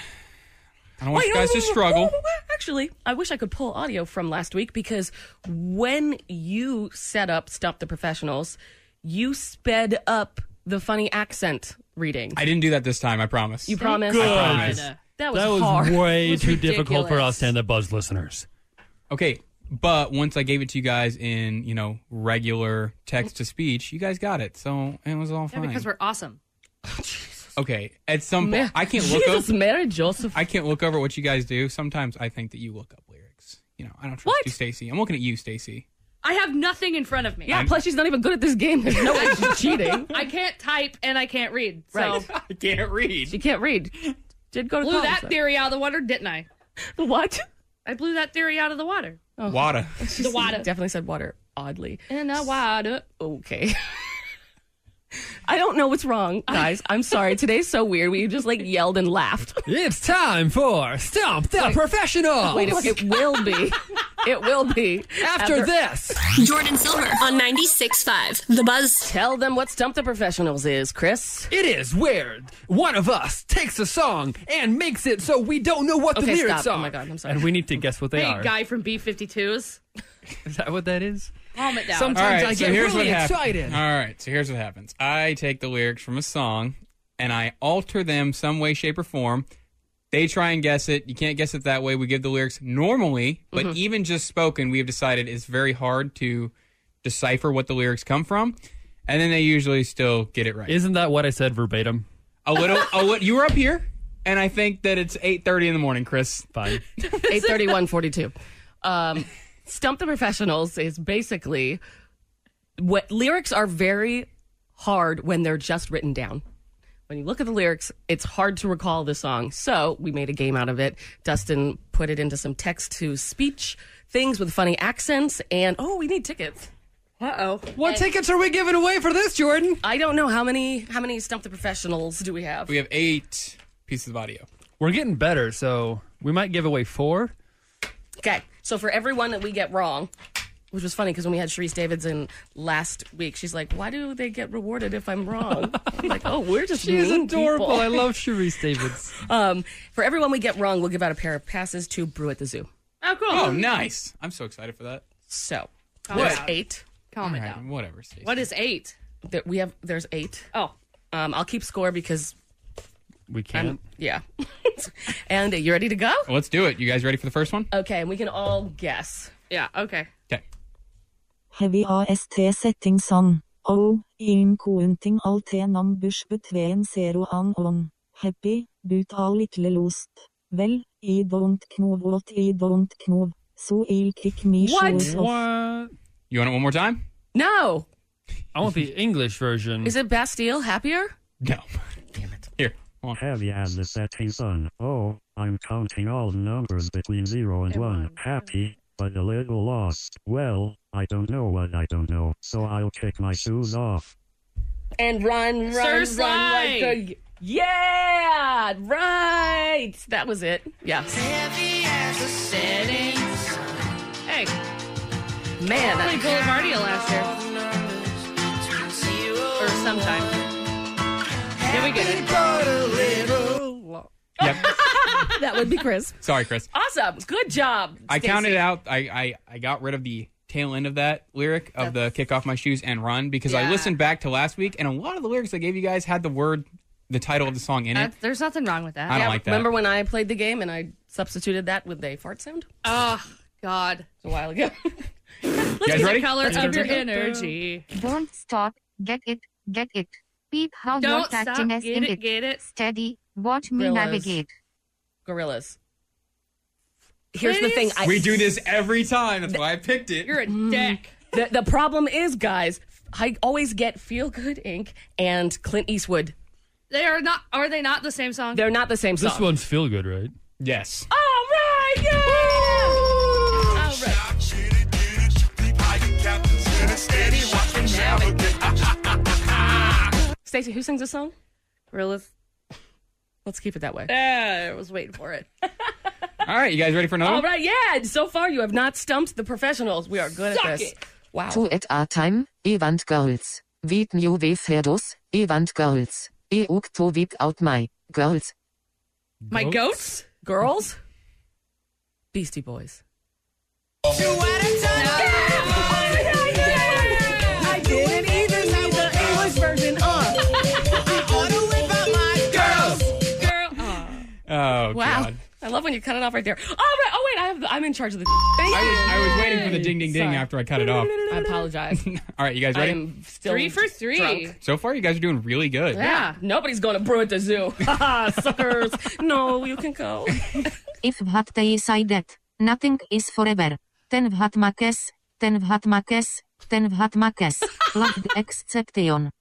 I don't want Wait, you guys no, to no, no, struggle. no, no, no. Actually, I wish I could pull audio from last week because when you set up Stop the Professionals, you sped up the funny accent reading. I didn't do that this time, I promise. You promised? Good. I promise. That was That was hard. way It was too difficult for ridiculous. us and the Buzz listeners. Okay, but once I gave it to you guys in, you know, regular text to speech, you guys got it. So it was all Yeah, fine. because we're awesome. Okay, at some Ma- point I can't look Jesus, up Mary Joseph. I can't look over what you guys do. Sometimes I think that you look up lyrics. you know, I don't trust What? you, Stacey. I'm looking at you, Stacey. I have nothing in front of me. Yeah, plus she's not even good at this game. There's no way she's cheating. I can't type and I can't read. So Right. I can't read. She can't read. Did go to blew college, that though. theory out of the water, didn't I? What? I blew that theory out of the water. Oh. Water. The water. Definitely said water oddly. In the water. Okay. I don't know what's wrong, guys. I'm sorry. Today's so weird. We just like yelled and laughed. It's time for Stump the Wait. Professional. Wait, it, it will be. It will be. After, this. Jordan Silver on ninety-six point five. The Buzz. Tell them what Stump the Professionals is, Chris. It is where one of us takes a song and makes it so we don't know what the Okay, lyrics stop. are. Oh my God, I'm sorry. And we need to guess what they Hey, are. guy from B fifty-twos. Is that what that is? Calm it down. Sometimes All right, I so get here's really what happens. excited. All right, so here's what happens. I take the lyrics from a song and I alter them some way, shape, or form. They try and guess it. You can't guess it that way. We give the lyrics normally, but Mm-hmm. even just spoken, we have decided it's very hard to decipher what the lyrics come from. And then they usually still get it right. Isn't that what I said verbatim? A little. a li- you were up here, and I think that it's eight thirty in the morning, Chris. Fine. eight thirty-one forty-two. Um, Stump the Professionals is basically what lyrics are very hard when they're just written down. When you look at the lyrics, it's hard to recall the song. So we made a game out of it. Dustin put it into some text to speech things with funny accents. And oh, we need tickets. Uh-oh. What tickets are we giving away for this, Jordan? I don't know how many how many Stump the Professionals do we have. We have eight pieces of audio. We're getting better, so we might give away four. Okay, so for everyone that we get wrong, which was funny because when we had Sharice Davidson last week, she's like, "Why do they get rewarded if I'm wrong?" I'm like, "Oh, we're just She's mean adorable. people." I love Sharice Davids. Um, for everyone we get wrong, we'll give out a pair of passes to Brew at the Zoo. Oh, cool. Oh, nice. I'm so excited for that. So Calm there's it down. eight. Calm it All right, down. whatever, Stacey. What is eight? There, we have there's eight. Oh. Um, I'll keep score because We I'm can't. yeah. And uh, you ready to go? Well, let's do it. You guys ready for the first one? Okay, and we can all guess. Yeah, okay. Okay. Heavy A S T setting sun. O, in counting alt nam bush between zero and one. Happy, but a little lost. Well, I don't know what I don't know. So I'll kick me What? shoes off. What? You want it one more time? No. I want the English version. Is it Bastille Happier? No. Damn it. Here. Hold on. Heavy as the setting sun. Oh, I'm counting all the numbers between zero and one. Happy, but a little lost. Well, I don't know what I don't know, so I'll kick my shoes off. And run, run, Sir run like Sly. the yeah, right. That was it. Yeah. Hey, Man, I played that, Boulevardia last year. Or sometime. Did we get it? Yep. that would be Chris. Sorry, Chris. Awesome. Good job. I Stacey. counted out. I, I, I got rid of the tail end of that lyric of the kick off my shoes and run because I Yeah. listened back to last week and a lot of the lyrics I gave you guys had the word, the title of the song in it. That's, there's nothing wrong with that. I don't like that. Remember when I played the game and I substituted that with a fart sound? Oh, God. A while ago. Let's guys get ready? the color Let's of get your it. energy. Don't stop, get it, get it. Peep how Don't your stop, catchiness get in it, it. get it. Steady, watch me Gorillas. navigate. Gorillas. Here's the thing. I, we do this every time. That's why I picked it. You're a dick. The, the problem is, guys, I always get Feel Good Incorporated and Clint Eastwood. They are not, are they not the same song? They're not the same song. This one's feel good, right? Yes. All right, yeah! All right. Stacey, who sings this song? Gorillas. Let's keep it that way. Yeah, I was waiting for it. All right, you guys ready for another All one? right, yeah. So far, you have not stumped the professionals. We are good Suck at this. it. Wow. Two at a time, event girls. With new wayfarers, event girls. I ook to week out my girls. My goats? Girls? Beastie Boys. No. I didn't even need the English version on. Girls. Girl. Oh. Oh, Wow. God. I love when you cut it off right there. All right. Oh, wait. I have, I'm in charge of the. I was, I was waiting for the ding, ding, ding Sorry. after I cut it off. I apologize. All right, you guys I ready? am still Three for three. drunk. So far, you guys are doing really good. Yeah. Nobody's going to brew at the zoo. Haha, suckers. No, you can go. If what they say that, Nothing is forever. Ten vhatmakes, ten vhatmakes, ten vhatmakes. Loved exception.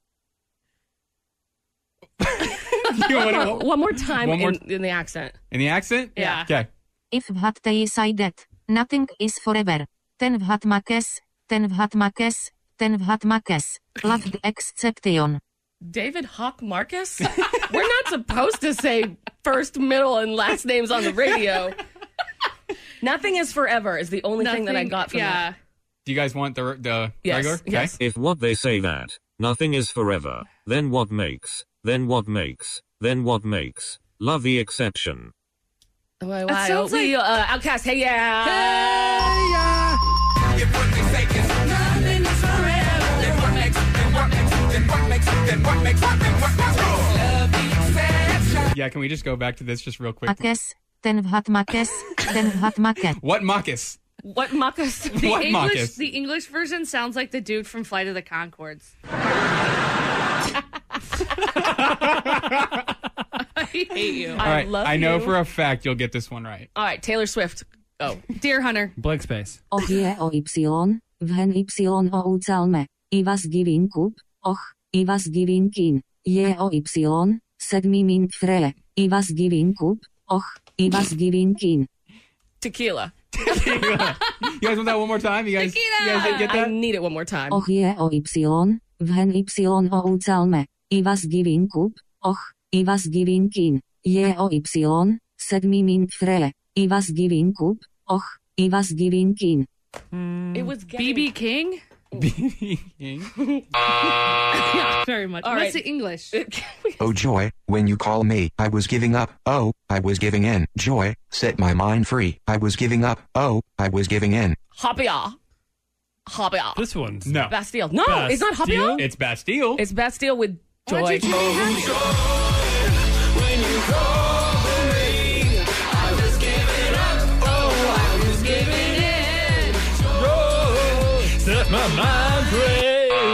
One more time One more in, in the accent. In the accent? Yeah. Okay. If vhattei that, nothing is forever. Ten vhatmakes, ten vhatmakes, ten vhatmakes. Loved exception. David Hawk Marcus? We're not supposed to say first, middle, and last names on the radio. Nothing is forever is the only thing that I got from yeah. that. Do you guys want the the Yes, regular? Okay. yes. If what they say that nothing is forever, then what makes, then what makes, then what makes, love the exception. Why, That why, sounds we, like- uh, Outcast, hey, yeah. Hey, yeah. If what they say is nothing is forever, then what makes, then what makes, then what makes, then what makes, what makes, what makes, love the exception. Yeah, can we just go back to this just real quick? Makes, ten vhatmakes, ten vhatmakes. What Marcus? What Marcus? The What English, Marcus? the English version sounds like the dude from Flight of the Conchords. I hate you. All right, love I know you. for a fact you'll get this one right. All right, Taylor Swift. Oh. Deer Hunter. Blank space. Och je o y, vhen y o ucalme. I was giving up, och, I was giving in. Je o y, sedmi min fre. I was giving up, och, I was giving in. Tequila. You guys want that one more time? You guys, you guys didn't get I that? need it one more time. Och je o y, vhen y o ucalme. I was giving up, och, I was giving in. Je o y, sedmi min fre. I was giving up, och, I was giving in. It was B B King? B B King? Not very much. All What's right. the English? Oh joy, when you call me, I was giving up. Oh, I was giving in. Joy, set my mind free. I was giving up. Oh, I was giving in. Hopia. Hopia. This one's No. Bastille. No, Bastille? it's not Hopia. It's Bastille. It's Bastille with Why'd Joy. you change that? When you call me, I was giving up. Oh, I was giving in. Set my mind free.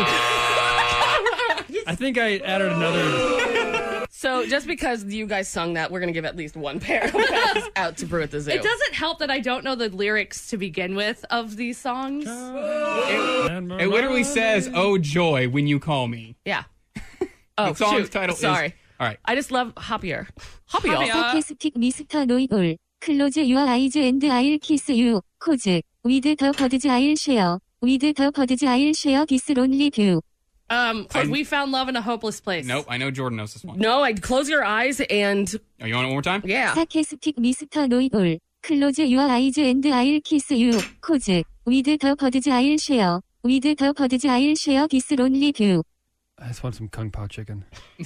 I think I added another. So just because you guys sung that, we're going to give at least one pair of passes out to Brew at the Zoo. It doesn't help that I don't know the lyrics to begin with of these songs. It, it literally says, "Oh joy, when you call me." Yeah. Oh, The song's shoot. title is- Sorry. All right. I just love Hoppier. Hoppier. 사케스틱 미스터 노이돌. Close your eyes and I'll kiss you. Cause with the birds I'll share. With the birds I'll share this lonely view. Um, I- We Found Love in a Hopeless Place. Nope, I know Jordan knows this one. No, I close your eyes and Oh, you want it one more time? yeah. 사케스틱 미스터 노이돌. Close your eyes and I'll kiss you. Cause with the birds I'll share. With the birds I'll share this lonely view. I just want some Kung Pao chicken.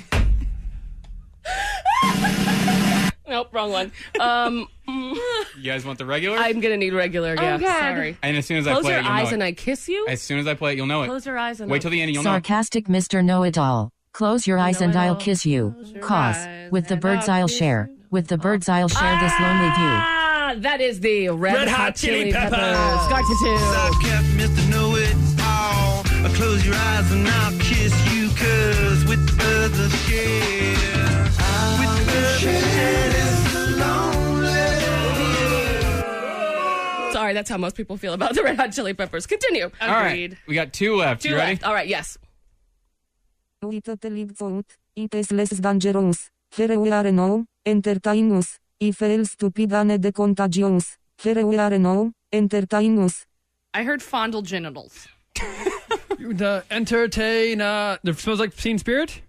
Nope, wrong one. Um, You guys want the regular? I'm gonna need regular. Yeah, Oh, God. sorry. and as soon as I Close play your it, you'll eyes know and it. I kiss you. As soon as I play it, you'll know it. Close your eyes and Wait I'll- till the end, and you'll know. Sarcastic Mister Know-It-All. Close your eyes and I'll kiss you. Cause, with the birds I'll share. With the birds I'll share this lonely view. Ah, that is the Red, Red Hot, Hot Chili Chili Peppers. Peppers. Got to two. Sarcastic Mister Know-It-All. Close your eyes and I'll kiss you, cause with the birds I'll share. With the birds I'll share this lonely. Sorry, that's how most people feel about the Red Hot Chili Peppers. Continue. All right, we got two left. Two you ready? left. All right, yes. It is less dangerous. Fere we are no, entertainus. If el stupid and de contagions. Fere we are no, entertainus. I heard fondle genitals. The entertain. Uh, it smells like Teen Spirit.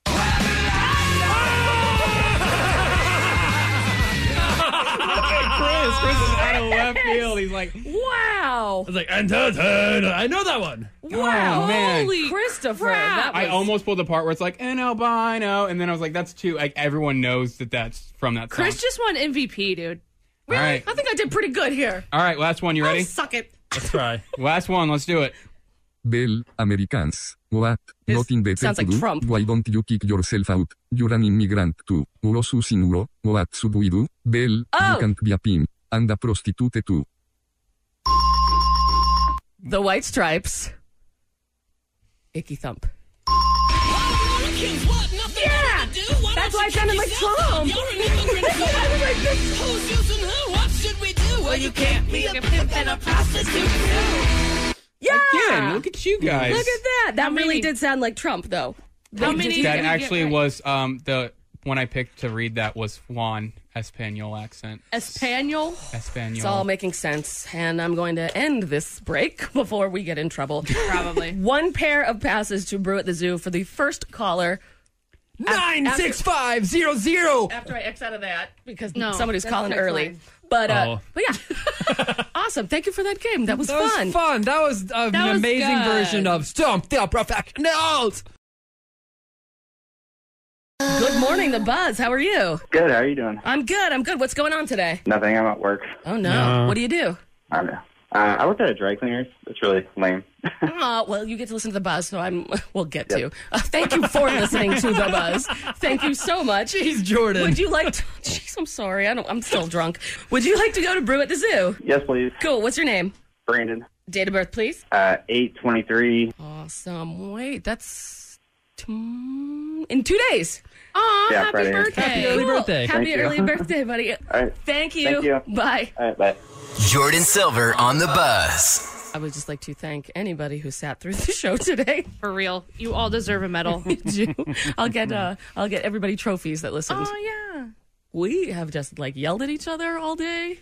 Chris, Chris is out of left field. He's like, Wow. I was like entertain. I know that one. Wow. Oh, man. Holy Christopher. That was, I almost pulled the part where it's like an albino, and then I was like, that's too. Like everyone knows that that's from that song. Chris just won M V P, dude. All right, I think I did pretty good here. all right. Last one. You ready? Oh, suck it. Let's try. Last one. Let's do it. Bell, Americans, what? This Nothing better sounds to like do. Trump. Why don't you kick yourself out? You're an immigrant too. Urosu sinuro. What should we do? Bell, Oh. you can't be a pimp. And a prostitute too. The White Stripes. Icky Thump. Yeah! That's why I sounded like Trump. I was like, this. you can't be a pimp and a prostitute. Yeah. Again, look at you guys. Look at that. That How really many- did sound like Trump, though. How many That did you actually get right? was um, the one I picked to read. That was Juan Espanol accent. Espanol? Espanol. It's all making sense, and I'm going to end this break before we get in trouble. Probably. One pair of passes to Brew at the Zoo for the first caller. Nine After- six five zero zero. After I X out of that, because No, somebody's that's calling next early. line. But, uh, Oh. but yeah. Awesome. Thank you for that game. That was That was fun. fun. That was an That was amazing good. version of Stump the Professionals. Good morning, The Buzz. How are you? Good. How are you doing? I'm good. I'm good. What's going on today? Nothing. I'm at work. Oh, no. No. What do you do? I don't know. Uh, I work at a dry cleaners. It's really lame. Oh, well, you get to listen to The Buzz, so I'm. We'll get to. Uh, thank you for listening to The Buzz. Thank you so much. Jeez, Jordan. Would you like to... Jeez, I'm sorry. I don't, I'm still drunk. Would you like to go to Brew at the Zoo? Yes, please. Cool. What's your name? Brandon. Date of birth, please. Uh, eight twenty-three. Awesome. Wait, that's... T- in two days. Aw, Yeah, happy Friday. birthday. Happy early Cool. birthday. Happy Thank you. early birthday, buddy. All right. Thank you. Thank you. Bye. All right. Bye. Jordan Silver on the Buzz. I would just like to thank anybody who sat through the show today. For real. You all deserve a medal. Do. I'll get uh, I'll get everybody trophies that listened. Oh, yeah. We have just like yelled at each other all day.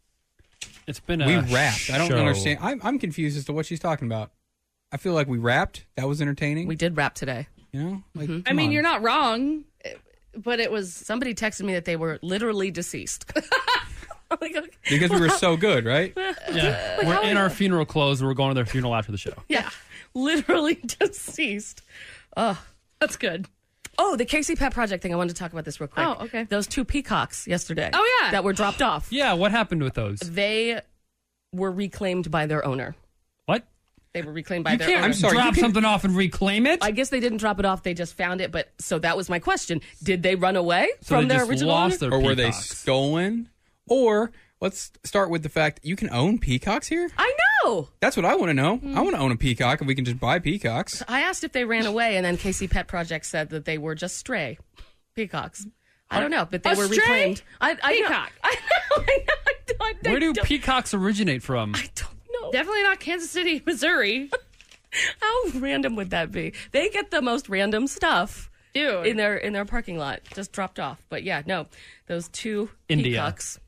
It's been a We rapped. I don't show. understand. I'm, I'm confused as to what she's talking about. I feel like we rapped. That was entertaining. We did rap today. you know, like I come mean, on. you're not wrong, but it was. Somebody texted me that they were literally deceased. I'm like, okay. because we were so good, right? Yeah, Like, we're how- in our funeral clothes. We're going to their funeral after the show. Yeah, literally deceased. Oh, that's good. Oh, the Casey Pet Project thing. I wanted to talk about this real quick. Oh, okay. Those two peacocks yesterday. Oh, yeah. That were dropped off. Yeah, what happened with those? They were reclaimed by their owner. What? They were reclaimed by You their can't owner. I'm sorry, drop something off and reclaim it? I guess they didn't drop it off. They just found it. But so that was my question. Did they run away So from they their just original lost owner? or were they stolen? Or let's start with the fact you can own peacocks here. I know. That's what I want to know. Hmm. I want to own a peacock if we can just buy peacocks. I asked if they ran away, and then Casey Pet Project said that they were just stray peacocks. I don't know, but they A were stray reclaimed. I, I peacock. Know, I know. I know. I don't, I Where do don't- peacocks originate from? I don't know. Definitely not Kansas City, Missouri. How random would that be? They get the most random stuff, Dude. in their in their parking lot, just dropped off. But yeah, no, those two India. peacocks.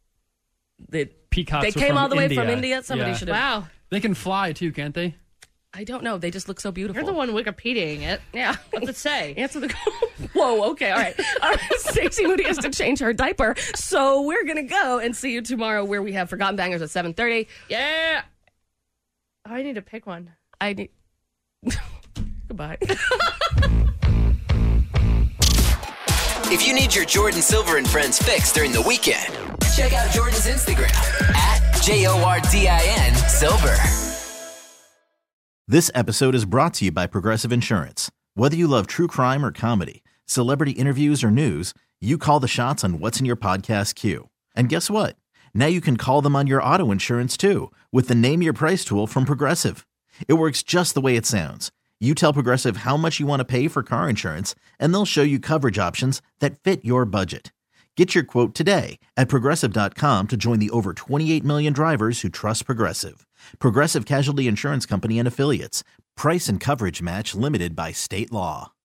The Peacocks They are came from all the way India. from India. Somebody Yeah. should have. Wow. They can fly too, can't they? I don't know. They just look so beautiful. You're the one Wikipediaing it. Yeah. What's it say? Answer the. Whoa. Okay. All right. All right. Stacey Moody has to change her diaper, so we're gonna go and see you tomorrow, where we have Forgotten Bangers at seven thirty. Yeah. Oh, I need to pick one. I need. Goodbye. If you need your Jordan Silver and Friends fix during the weekend, check out Jordan's Instagram at J O R D I N Silver. This episode is brought to you by Progressive Insurance. Whether you love true crime or comedy, celebrity interviews or news, you call the shots on what's in your podcast queue. And guess what? Now you can call them on your auto insurance too, with the Name Your Price tool from Progressive. It works just the way it sounds. You tell Progressive how much you want to pay for car insurance, and they'll show you coverage options that fit your budget. Get your quote today at Progressive dot com to join the over twenty-eight million drivers who trust Progressive. Progressive Casualty Insurance Company and Affiliates. Price and coverage match limited by state law.